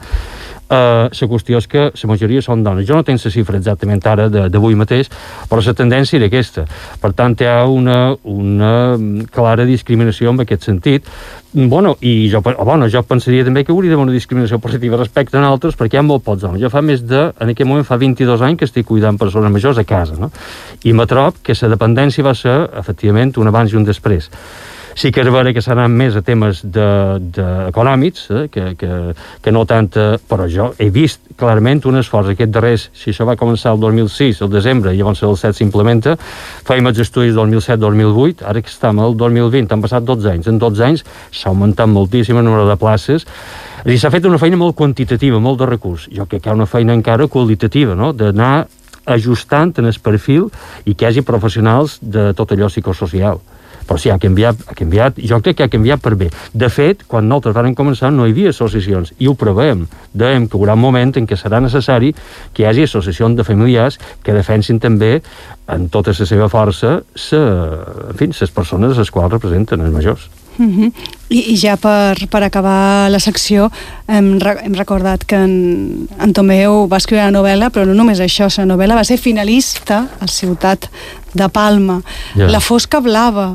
uh, la qüestió és que la majoria són dones. Jo no tinc la xifra exactament ara d'avui mateix, però la tendència era aquesta. Per tant, hi ha una, una clara discriminació en aquest sentit. Bueno, i jo, bueno, jo pensaria també que hauria d'haver una discriminació positiva respecte a altres, perquè hi ha molt pocs homes. Jo fa més de, en aquell moment fa vint-i-dos anys que estic cuidant persones majors a casa, no? I me trob que la dependència va ser, efectivament, un abans i un després. Sí que és vera que s'han anat més a temes de, de econòmics, eh, que, que, que no tant, però jo he vist clarament un esforç aquest darrers, si això va començar el dos mil sis, el desembre, i llavors el set s'implementa, fèiem els estudis dos mil set dos mil vuit, ara que estem al dos mil vint, han passat dotze anys, en dotze anys s'ha augmentat moltíssim el número de places, és a dir, s'ha fet una feina molt quantitativa, molt de recurs, jo crec que hi ha una feina encara qualitativa, no?, d'anar ajustant en el perfil i que hi hagi professionals de tot allò psicosocial. Però sí, ha canviat, ha canviat, jo crec que ha canviat per bé. De fet, quan nosaltres vam començar no hi havia associacions, i ho preveiem. Dèiem que hi haurà un moment en què serà necessari que hi hagi associacions de familiars que defensin també, en tota la seva força, sa, en fi, les persones a les quals representen els majors. Uh-huh. I, I ja per, per acabar la secció hem, hem recordat que en, en Tomeu va escriure una novel·la, però no només això, la novel·la va ser finalista a Ciutat de Palma. Yeah. La fosca blava,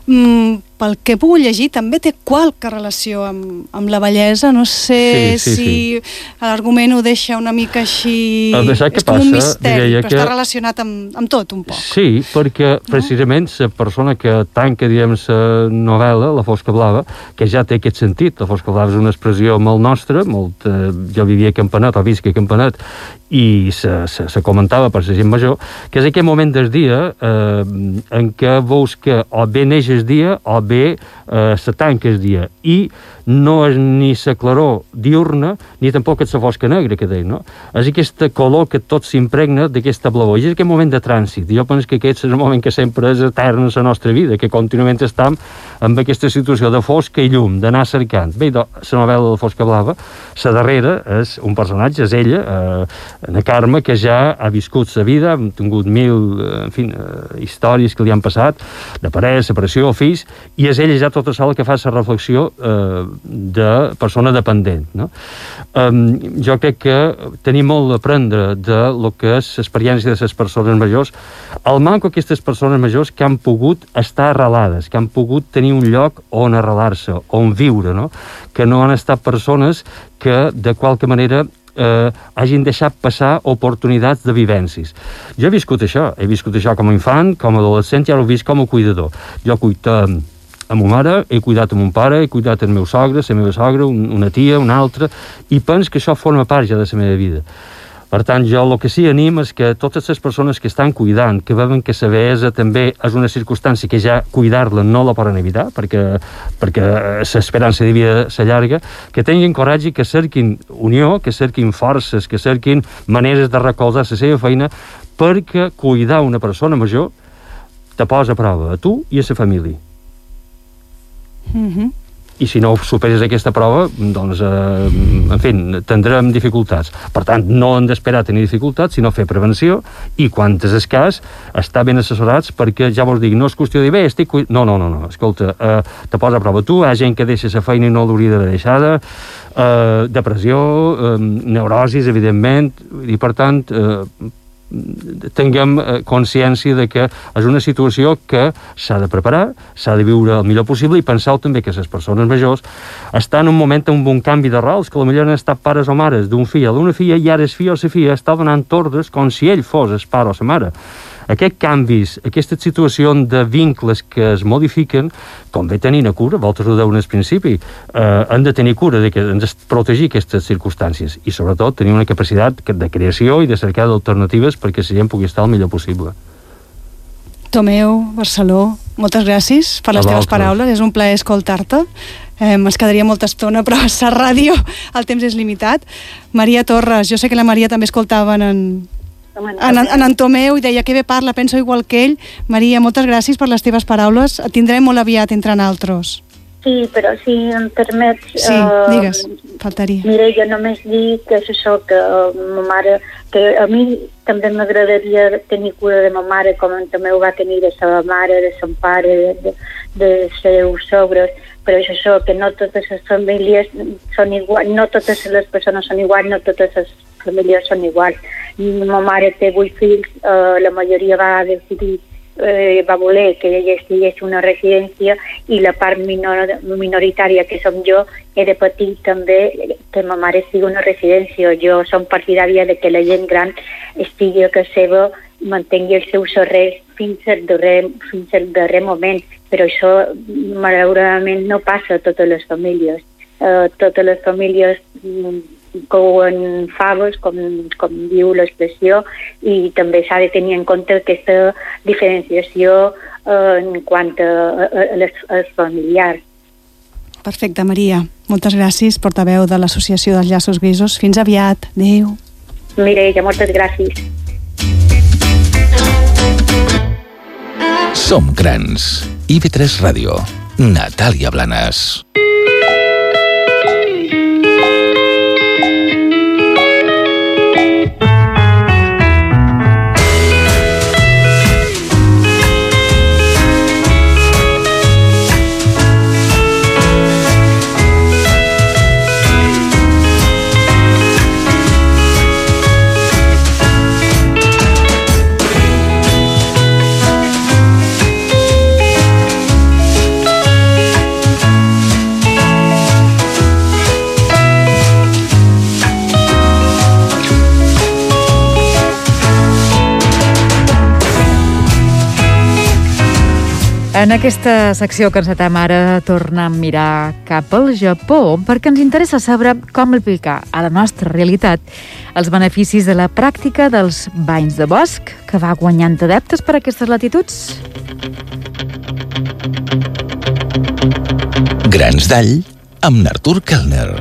mm, pel que he pogut llegir, també té qualque relació amb, amb la bellesa. No sé sí, sí, si sí. l'argument ho deixa una mica així... És com passa, un misteri, però que... està relacionat amb, amb tot un poc. Sí, perquè no? precisament la persona que tanca, diguem, la novel·la, La fosca blava, que ja té aquest sentit. La fosca blava és una expressió molt nostra, molt, eh, jo vivia a Campanet, o visc a Campanet, i se, se, se comentava per la gent major, que és aquell moment del dia eh, en què veus que o bé neix el dia o bé eh, se tanca el dia, i no és ni la claror diurna ni tampoc és la fosca negra que deia, no? És aquesta color que tot s'impregna d'aquesta blavor, i és aquest moment de trànsit. Jo penso que aquest és el moment que sempre és etern en la nostra vida, que contínuament estem amb aquesta situació de fosca i llum, d'anar cercant. Bé, la novel·la de La fosca blava, la darrera és un personatge, és ella, eh, la Carme, que ja ha viscut la vida, ha tingut mil, en fi, eh, històries que li han passat, de parella, separació, fills, i és ella ja tota sola que fa la reflexió eh, de persona dependent, no? Um, jo crec que tenim molt d'aprendre de lo que és l'experiència de les persones majors, el manco aquestes persones majors que han pogut estar arrelades, que han pogut tenir un lloc on arrelar-se, on viure, no? Que no han estat persones que de qualque manera eh, hagin deixat passar oportunitats de vivències. Jo he viscut això, he viscut això com a infant, com a adolescent, i ara ho he vist com a cuidador. Jo cuido a ma mare, he cuidat a mon pare, he cuidat el meu sogre, la meva sogra, una tia, una altra, i penso que això forma part ja de la meva vida. Per tant, jo el que sí animo és que totes les persones que estan cuidant, que veuen que la vellesa també és una circumstància que ja cuidar-la no la poden evitar, perquè, perquè l'esperança de vida s'allarga, que tinguin coratge i que cerquin unió, que cerquin forces, que cerquin maneres de recolzar la seva feina, perquè cuidar una persona major te posa a prova a tu i a la família. Mm-hmm. I si no superes aquesta prova, doncs, eh, en fi, tindrem dificultats. Per tant, no hem d'esperar tenir dificultats, sinó fer prevenció, i quan és escàs, estar ben assessorats, perquè ja vos dic, no és qüestió de dir, bé, estic... No, no, no, no, escolta, eh, te posa a prova tu, hi ha gent que deixa la feina i no l'hauria d'haver deixada, eh, depressió, eh, neurosis, evidentment, i per tant... Eh, tinguem consciència de que és una situació que s'ha de preparar, s'ha de viure el millor possible, i penseu també que les persones majors estan en un moment amb un canvi de rols, que potser han estat pares o mares d'un fill o d'una filla, i ara el fill o la filla està donant ordres com si ell fos el pare o la mare. Aquests canvis, aquesta situació de vincles que es modifiquen, convé tenir-ne cura, vosaltres ho deu al principi, eh, han de tenir cura, de que, han de protegir aquestes circumstàncies, i sobretot tenir una capacitat de creació i de cercar d'alternatives perquè la gent pugui estar el millor possible. Tomeu, Barceló, moltes gràcies per les teves paraules, és un plaer escoltar-te. Eh, ens quedaria molta estona, però a la ràdio el temps és limitat. Maria Torres, jo sé que la Maria també escoltava en, en, en, en Tomeu i deia que bé parla, penso igual que ell. Maria, moltes gràcies per les teves paraules, et tindrem molt aviat entre naltros. Sí, però si em permets... Sí, uh, digues, faltaria. Mira, jo només dic que és això, que uh, ma mare, que a mi també m'agradaria tenir cura de ma mare com també ho va tenir de sa mare, de son pare, de, de, de seus sogres, però és això, que no totes les famílies són iguals, no totes les persones són iguals, no totes les famílies són iguals. Ma mare té vuit fills, uh, la majoria va decidir Eh, va voler que ella estigués una residència, i la part minor, minoritària que som jo he de patir també que ma mare estigui una residència. Jo som partidària de que la gent gran estigui a casa seva, mantengui els seus serrers fins al darrer, fins al darrer moment, però això malauradament no passa a totes les famílies. Uh, totes les famílies mm, couen faves, com, com diu l'expressió, i també s'ha de tenir en compte aquesta diferenciació eh, en quant a, a, a les als familiars. Perfecte, Maria. Moltes gràcies, portaveu de l'Associació dels Llaços Grisos. Fins aviat. Adéu. Mireia, moltes gràcies. Som grans. I ve tres Ràdio. Natàlia Blanes. En aquesta secció que encetem ara tornem a mirar cap al Japó perquè ens interessa saber com aplicar a la nostra realitat els beneficis de la pràctica dels banys de bosc que va guanyant adeptes per aquestes latituds. Grans d'all amb Artur Kellner.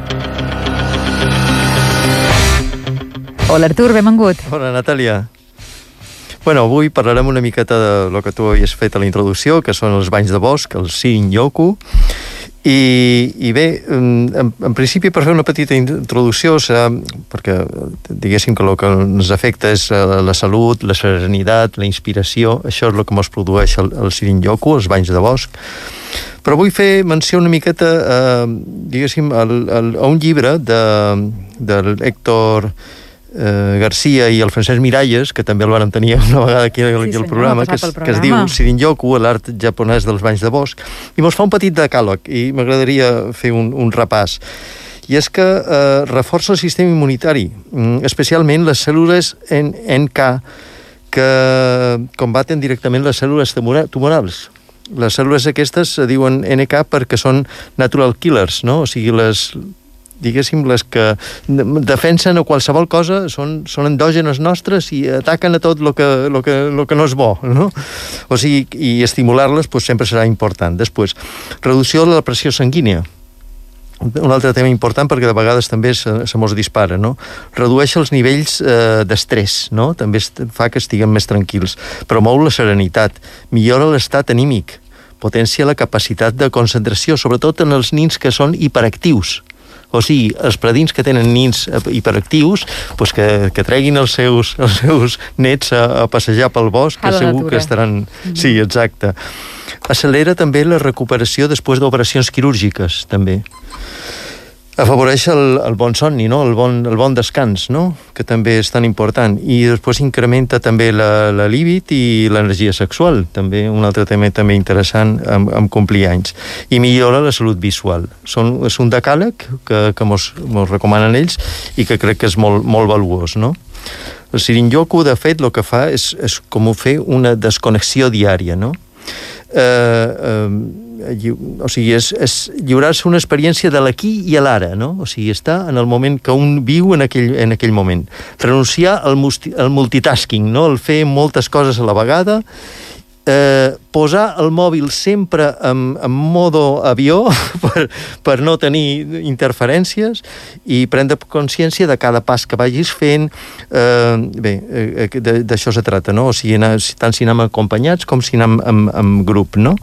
Hola Artur, benvingut. Hola Natàlia. Bueno, avui parlarem una miqueta de lo que tu havies fet a la introducció, que són els banys de bosc, el Shin-Yoku, I, i bé, en, en principi, per fer una petita introducció, serà perquè, diguéssim, que el que ens afecta és la salut, la serenitat, la inspiració, això és el que ens produeix el, el Sirin-yoku, els banys de bosc. Però vull fer menció una miqueta, eh, diguéssim, al, al, a un llibre de, de l'Héctor eh, Garcia i el Francesc Miralles, que també el vàrem tenir una vegada aquí, aquí sí, al programa, que es, programa, que es diu Sirin-yoku, l'art japonès dels banys de bosc, i mos fa un petit decàleg, i m'agradaria fer un, un repàs. I és que eh, reforça el sistema immunitari, especialment les cèl·lules N K, que combaten directament les cèl·lules tumorals. Les cèl·lules aquestes se diuen N K perquè són natural killers, no? O sigui, les... diguéssim, les que defensen a qualsevol cosa, són, són endògenes nostres i ataquen a tot el que, lo que, lo que no és bo, no? O sigui, i estimular-les pues, sempre serà important. Després, reducció de la pressió sanguínia. Un altre tema important, perquè de vegades també se, se mos dispara, no? Redueix els nivells eh, d'estrès, no? També fa que estiguem més tranquils. Promou la serenitat, millora l'estat anímic, potencia la capacitat de concentració, sobretot en els nins que són hiperactius. O sigui, els predins que tenen nins hiperactius, pues que, que treguin els seus, els seus nets a, a passejar pel bosc, que segur natura. Que estaran... Mm-hmm. Sí, exacte. Accelera també la recuperació després d'operacions quirúrgiques, també. Afavoreix el, el bon somni, no? el, bon, el bon descans, no? Que també és tan important. I després incrementa també la, la líbid i l'energia sexual, també un altre tema també interessant amb, amb complir anys. I millora la salut visual. Són, és un decàleg que, que mos, mos recomanen ells i que crec que és molt, molt valuós, no? El Sirin-yoku, de fet, el que fa és, és com fer una desconnexió diària, no? Eh, eh, o sigui, és, és lliurar-se una experiència de l'aquí i a l'ara, no? O sigui, està en el moment que un viu en aquell, en aquell moment. Renunciar al, musti, al multitasking, no? El fer moltes coses a la vegada, eh, posar el mòbil sempre en, en modo avió per, per no tenir interferències i prendre consciència de cada pas que vagis fent. Eh, bé, eh, d'això se trata, no? O sigui, anar, tant si anem acompanyats com si anem en, en grup, no?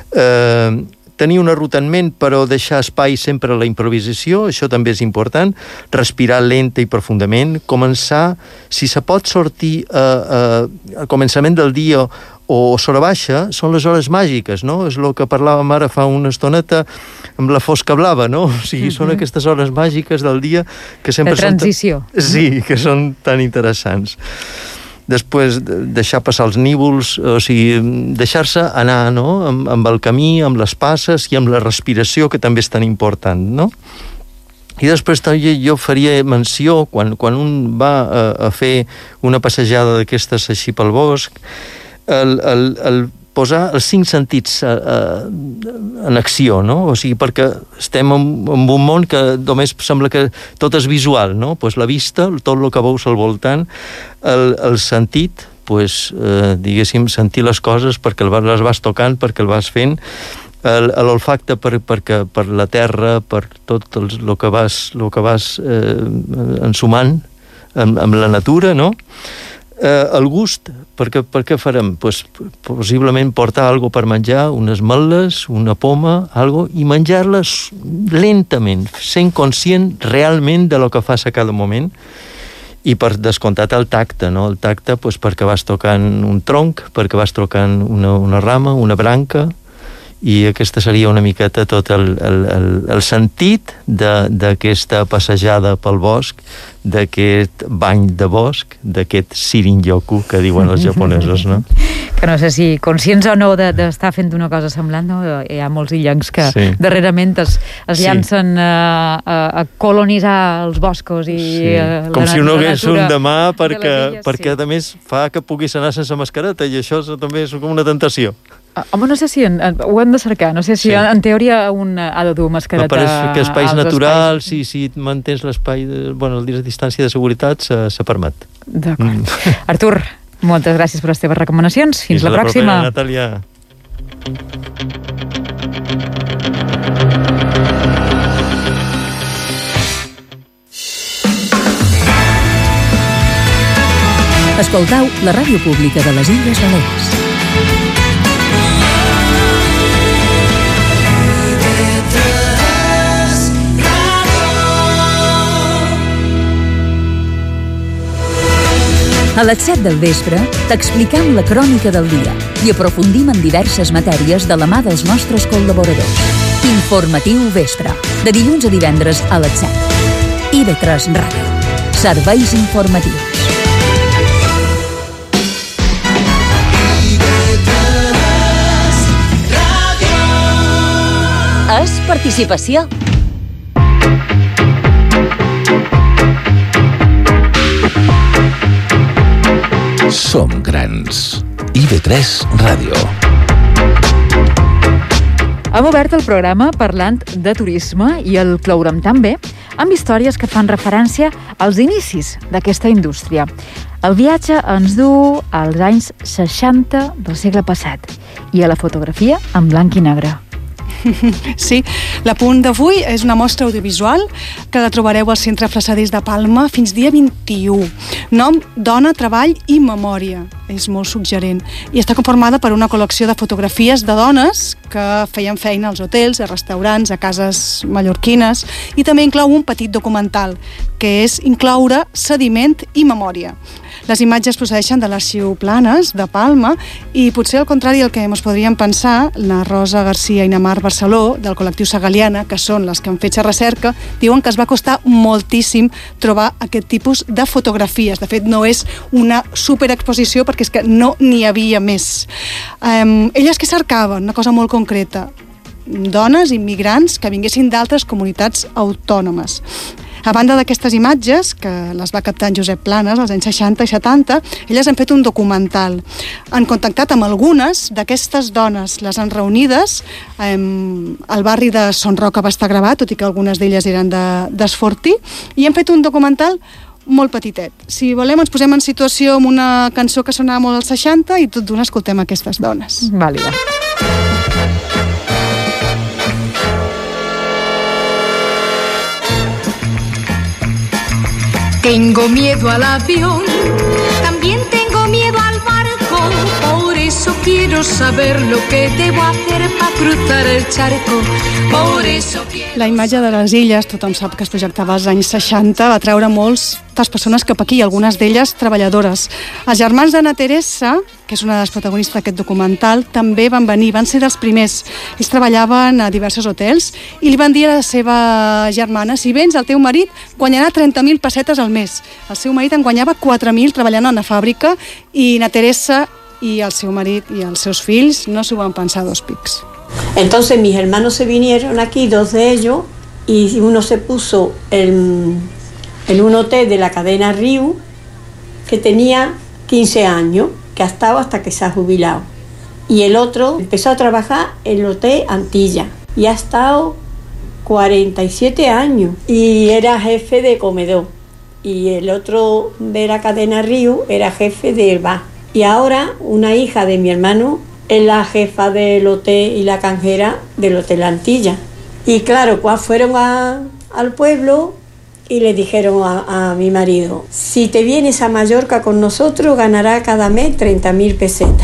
Eh, tenir una ruta en ment, però deixar espai sempre a la improvisació, això també és important. Respirar lenta i profundament, començar, si se pot sortir eh, eh, al començament del dia o sora baixa, són les hores màgiques, no? És el que parlàvem ara fa una estoneta amb la fosca blava, no? O sigui, mm-hmm. són aquestes hores màgiques del dia que sempre de transició. Són... Sí, que són tan interessants. Després, deixar passar els nívols, o sigui, deixar-se anar, no? Amb, amb el camí, amb les passes i amb la respiració, que també és tan important, no? I després també jo faria menció, quan, quan un va a, a fer una passejada d'aquestes així pel bosc, el, el, el posar els cinc sentits a, a, en acció, no? O sigui, perquè estem en, en un món que només sembla que tot és visual, no? Pues la vista, tot el que veus al voltant, el, el sentit, pues, eh, diguéssim, sentir les coses perquè les vas tocant, perquè el vas fent, l'olfacte per, per, per la terra, per tot el, el que vas, el que vas eh, ensumant amb, amb la natura, no? Eh, el gust, perquè, per què farem? Pues, possiblement portar algo per menjar, unes ametlles, una poma, algo, i menjar-les lentament, sent conscient realment de lo que fas a cada moment, i per descomptat el tacte, no? El tacte, pues, perquè vas tocant un tronc, perquè vas tocant una, una rama, una branca, i aquesta seria una miqueta tot el, el, el, el sentit d'aquesta passejada pel bosc, d'aquest bany de bosc, d'aquest Sirin-yoku que diuen els japonesos, no? Que no sé si conscients o no d'estar fent una cosa semblant, no? Hi ha molts illencs que sí. darrerament es, es llancen sí. a, a, a colonitzar els boscos i sí. la, com si no hagués un demà perquè, de illes, perquè sí. a més fa que puguis anar sense mascareta i això també és com una tentació. Home, no sé si en, ho hem de cercar, no sé si sí. en teoria un ha de dur mascareta. M'apareix que espais naturals, si, si mantens l'espai, bueno, la distància de seguretat, se, se permet. D'acord. Mm. Artur, moltes gràcies per les teves recomanacions. Fins, Fins la, la pròxima. Propera, Natàlia. Escoltau la ràdio pública de les Illes Balears. The A les set del vespre t'explicam la crònica del dia i aprofundim en diverses matèries de la mà dels nostres col·laboradors. Informatiu Vespre, de dilluns a divendres a les set. I ve tres Ràdio. Serveis informatius. És participació. Som grans. I ve tres Ràdio. Hem obert el programa parlant de turisme i el clourem també amb històries que fan referència als inicis d'aquesta indústria. El viatge ens du als anys seixanta del segle passat i a la fotografia en blanc i negre. Sí, l'apunt d'avui és una mostra audiovisual que la trobareu al Centre Flassaders de Palma fins dia vint-i-u. Nom, Dona, Treball i Memòria. És molt suggerent. I està conformada per una col·lecció de fotografies de dones que feien feina als hotels, a restaurants, a cases mallorquines, i també inclou un petit documental, que és incloure sediment i memòria. Les imatges procedeixen de l'Arxiu Planes, de Palma, i potser al contrari del que ens podríem pensar, la Rosa Garcia i Namar Barceló, del col·lectiu Sagaliana, que són les que han fet la recerca, diuen que es va costar moltíssim trobar aquest tipus de fotografies. De fet, no és una superexposició perquè és que no n'hi havia més. Um, elles que cercaven? Una cosa molt concreta. Dones immigrants que vinguessin d'altres comunitats autònomes. A banda d'aquestes imatges, que les va captar en Josep Planes als anys seixanta i setanta, elles han fet un documental. Han contactat amb algunes d'aquestes dones, les han reunides. El barri de Son Roca va estar gravat, tot i que algunes d'elles eren d'Esfortí, i han fet un documental molt petitet. Si volem, ens posem en situació amb una cançó que sonava molt als seixanta i tot d'una escoltem aquestes dones. Vàlida. Tengo miedo al avión, también tengo miedo al barco, por eso quiero saber lo que debo hacer para cruzar el charco, por eso quiero... La imatge de les illes, tothom sap que es projectava als anys seixanta, va treure moltes persones cap aquí, algunes d'elles treballadores. Els germans d'Anna Teresa, que és una de les protagonistes d'aquest documental, també van venir, van ser dels primers. Ells treballaven a diversos hotels i li van dir a la seva germana: si vens, el teu marit guanyarà trenta mil pessetes al mes. El seu marit en guanyava quatre mil treballant a una fàbrica i Anna Teresa i el seu marit i els seus fills no s'ho van pensar dos pics. Entonces mis hermanos se vinieron aquí, dos de ellos, y uno se puso en, en un hotel de la cadena Riu, que tenía quince años, que ha estado hasta que se ha jubilado. Y el otro empezó a trabajar en el hotel Antilla y ha estado cuarenta y siete años y era jefe de comedor. Y el otro de la cadena Riu era jefe del bar. Y ahora una hija de mi hermano es la jefa del hotel y la canjera del hotel Antilla. Y claro, cuando fueron a, al pueblo y le dijeron a, a mi marido: si te vienes a Mallorca con nosotros ganará cada mes trenta mil pesetas.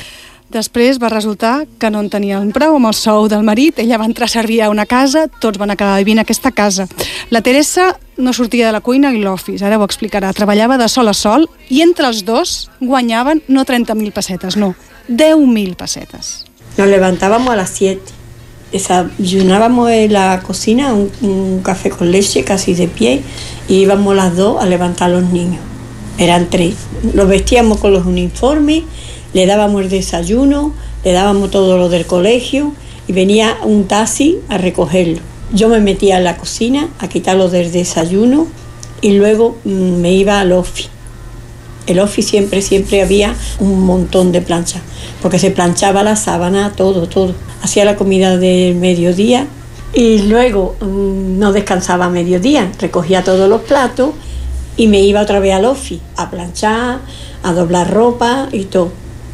Després va resultar que no en tenien prou amb el sou del marit. Ella va entrar a servir a una casa, tots van acabar vivint a aquesta casa. La Teresa no sortia de la cuina i l'office, ara ho explicarà. Treballava de sol a sol i entre els dos guanyaven no trenta mil pessetes, no, deu mil pessetes. Nos levantábamos a las siete, desayunábamos en la cocina un, un café con leche casi de pie y íbamos las dos a levantar a los niños. Eran tres. Los vestíamos con los uniformes, le dábamos el desayuno, le dábamos todo lo del colegio y venía un taxi a recogerlo. Yo me metía en la cocina a quitarlo del desayuno y luego mmm, me iba al office. El office siempre, siempre había un montón de planchas, porque se planchaba la sábana, todo, todo. Hacía la comida del mediodía y luego mmm, no descansaba a mediodía, recogía todos los platos y me iba otra vez al office a planchar, a doblar ropa y todo.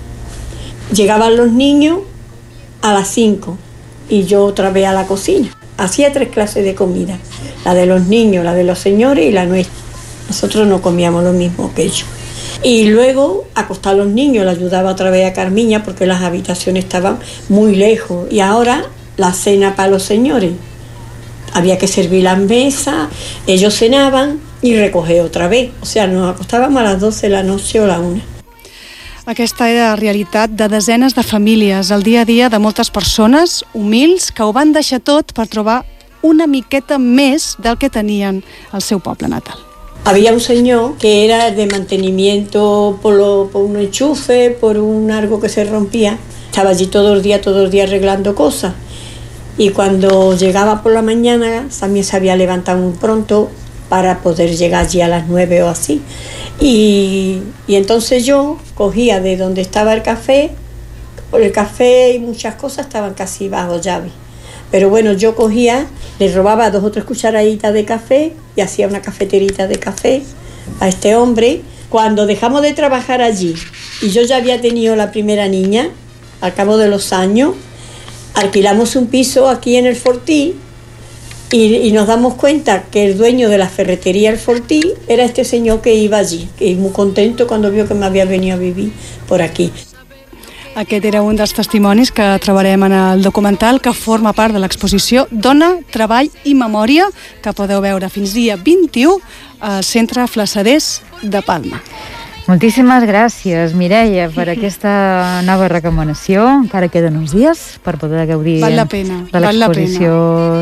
Llegaban los niños a las cinco y yo otra vez a la cocina. Hacía tres clases de comida, la de los niños, la de los señores y la nuestra. Nosotros no comíamos lo mismo que ellos. Y luego acostar a los niños, le ayudaba otra vez a Carmiña porque las habitaciones estaban muy lejos. Y ahora la cena para los señores. había que servir las mesas, ellos cenaban y recoger otra vez. O sea, nos acostábamos a las doce de la noche o la una. Aquesta era la realitat de desenes de famílies, el dia a dia de moltes persones humils que ho van deixar tot per trobar una miqueta més del que tenien al seu poble natal. Había un señor que era de mantenimiento por, lo, por un enchufe, por un algo que se rompía. Estaba allí todos los días, todos los días arreglando cosas. Y cuando llegaba por la mañana, también se había levantado muy pronto para poder llegar allí a las nueve o así. Y, y entonces yo cogía de donde estaba el café, por el café y muchas cosas estaban casi bajo llave. Pero bueno, yo cogía, le robaba dos o tres cucharaditas de café y hacía una cafeterita de café a este hombre. Cuando dejamos de trabajar allí y yo ya había tenido la primera niña, al cabo de los años, alquilamos un piso aquí en el Fortí y, y nos damos cuenta que el dueño de la ferretería El Fortí era este señor que iba allí, que muy contento cuando vio que me había venido a vivir por aquí. Aquest era un dels testimonis que trobarem en el documental que forma part de l'exposició Dona, Treball i Memòria, que podeu veure fins dia vint-i-u al Centre Flassaders de Palma. Moltíssimes gràcies, Mireia, per aquesta nova recomanació. Encara queden uns dies per poder gaudir val la pena, de l'exposició.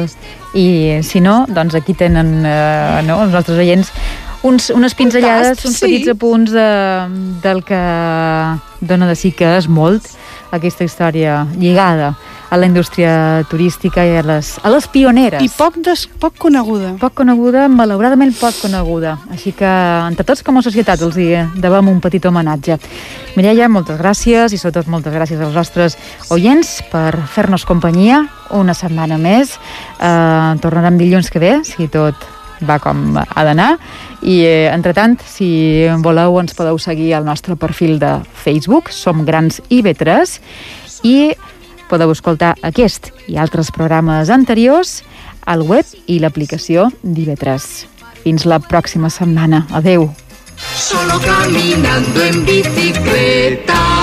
I si no, doncs aquí tenen eh, no, els nostres oients uns, unes pinzellades, uns sí. petits apunts de, del que dona de sí que és molt aquesta història lligada a la indústria turística i a les, a les pioneres. I poc, des, poc coneguda. Poc coneguda, malauradament poc coneguda. Així que, entre tots, com a societat, els hi devem un petit homenatge. Mireia, moltes gràcies i sobretot moltes gràcies als nostres oients per fer-nos companyia una setmana més. Eh, tornarem dilluns que ve, si tot va com ha d'anar. I, eh, entretant, si voleu, ens podeu seguir al nostre perfil de Facebook, Som Grans I V tres, i podeu escoltar aquest i altres programes anteriors al web i l'aplicació d'I V tres. Fins la pròxima setmana. Adeu. Solo caminando en bicicleta.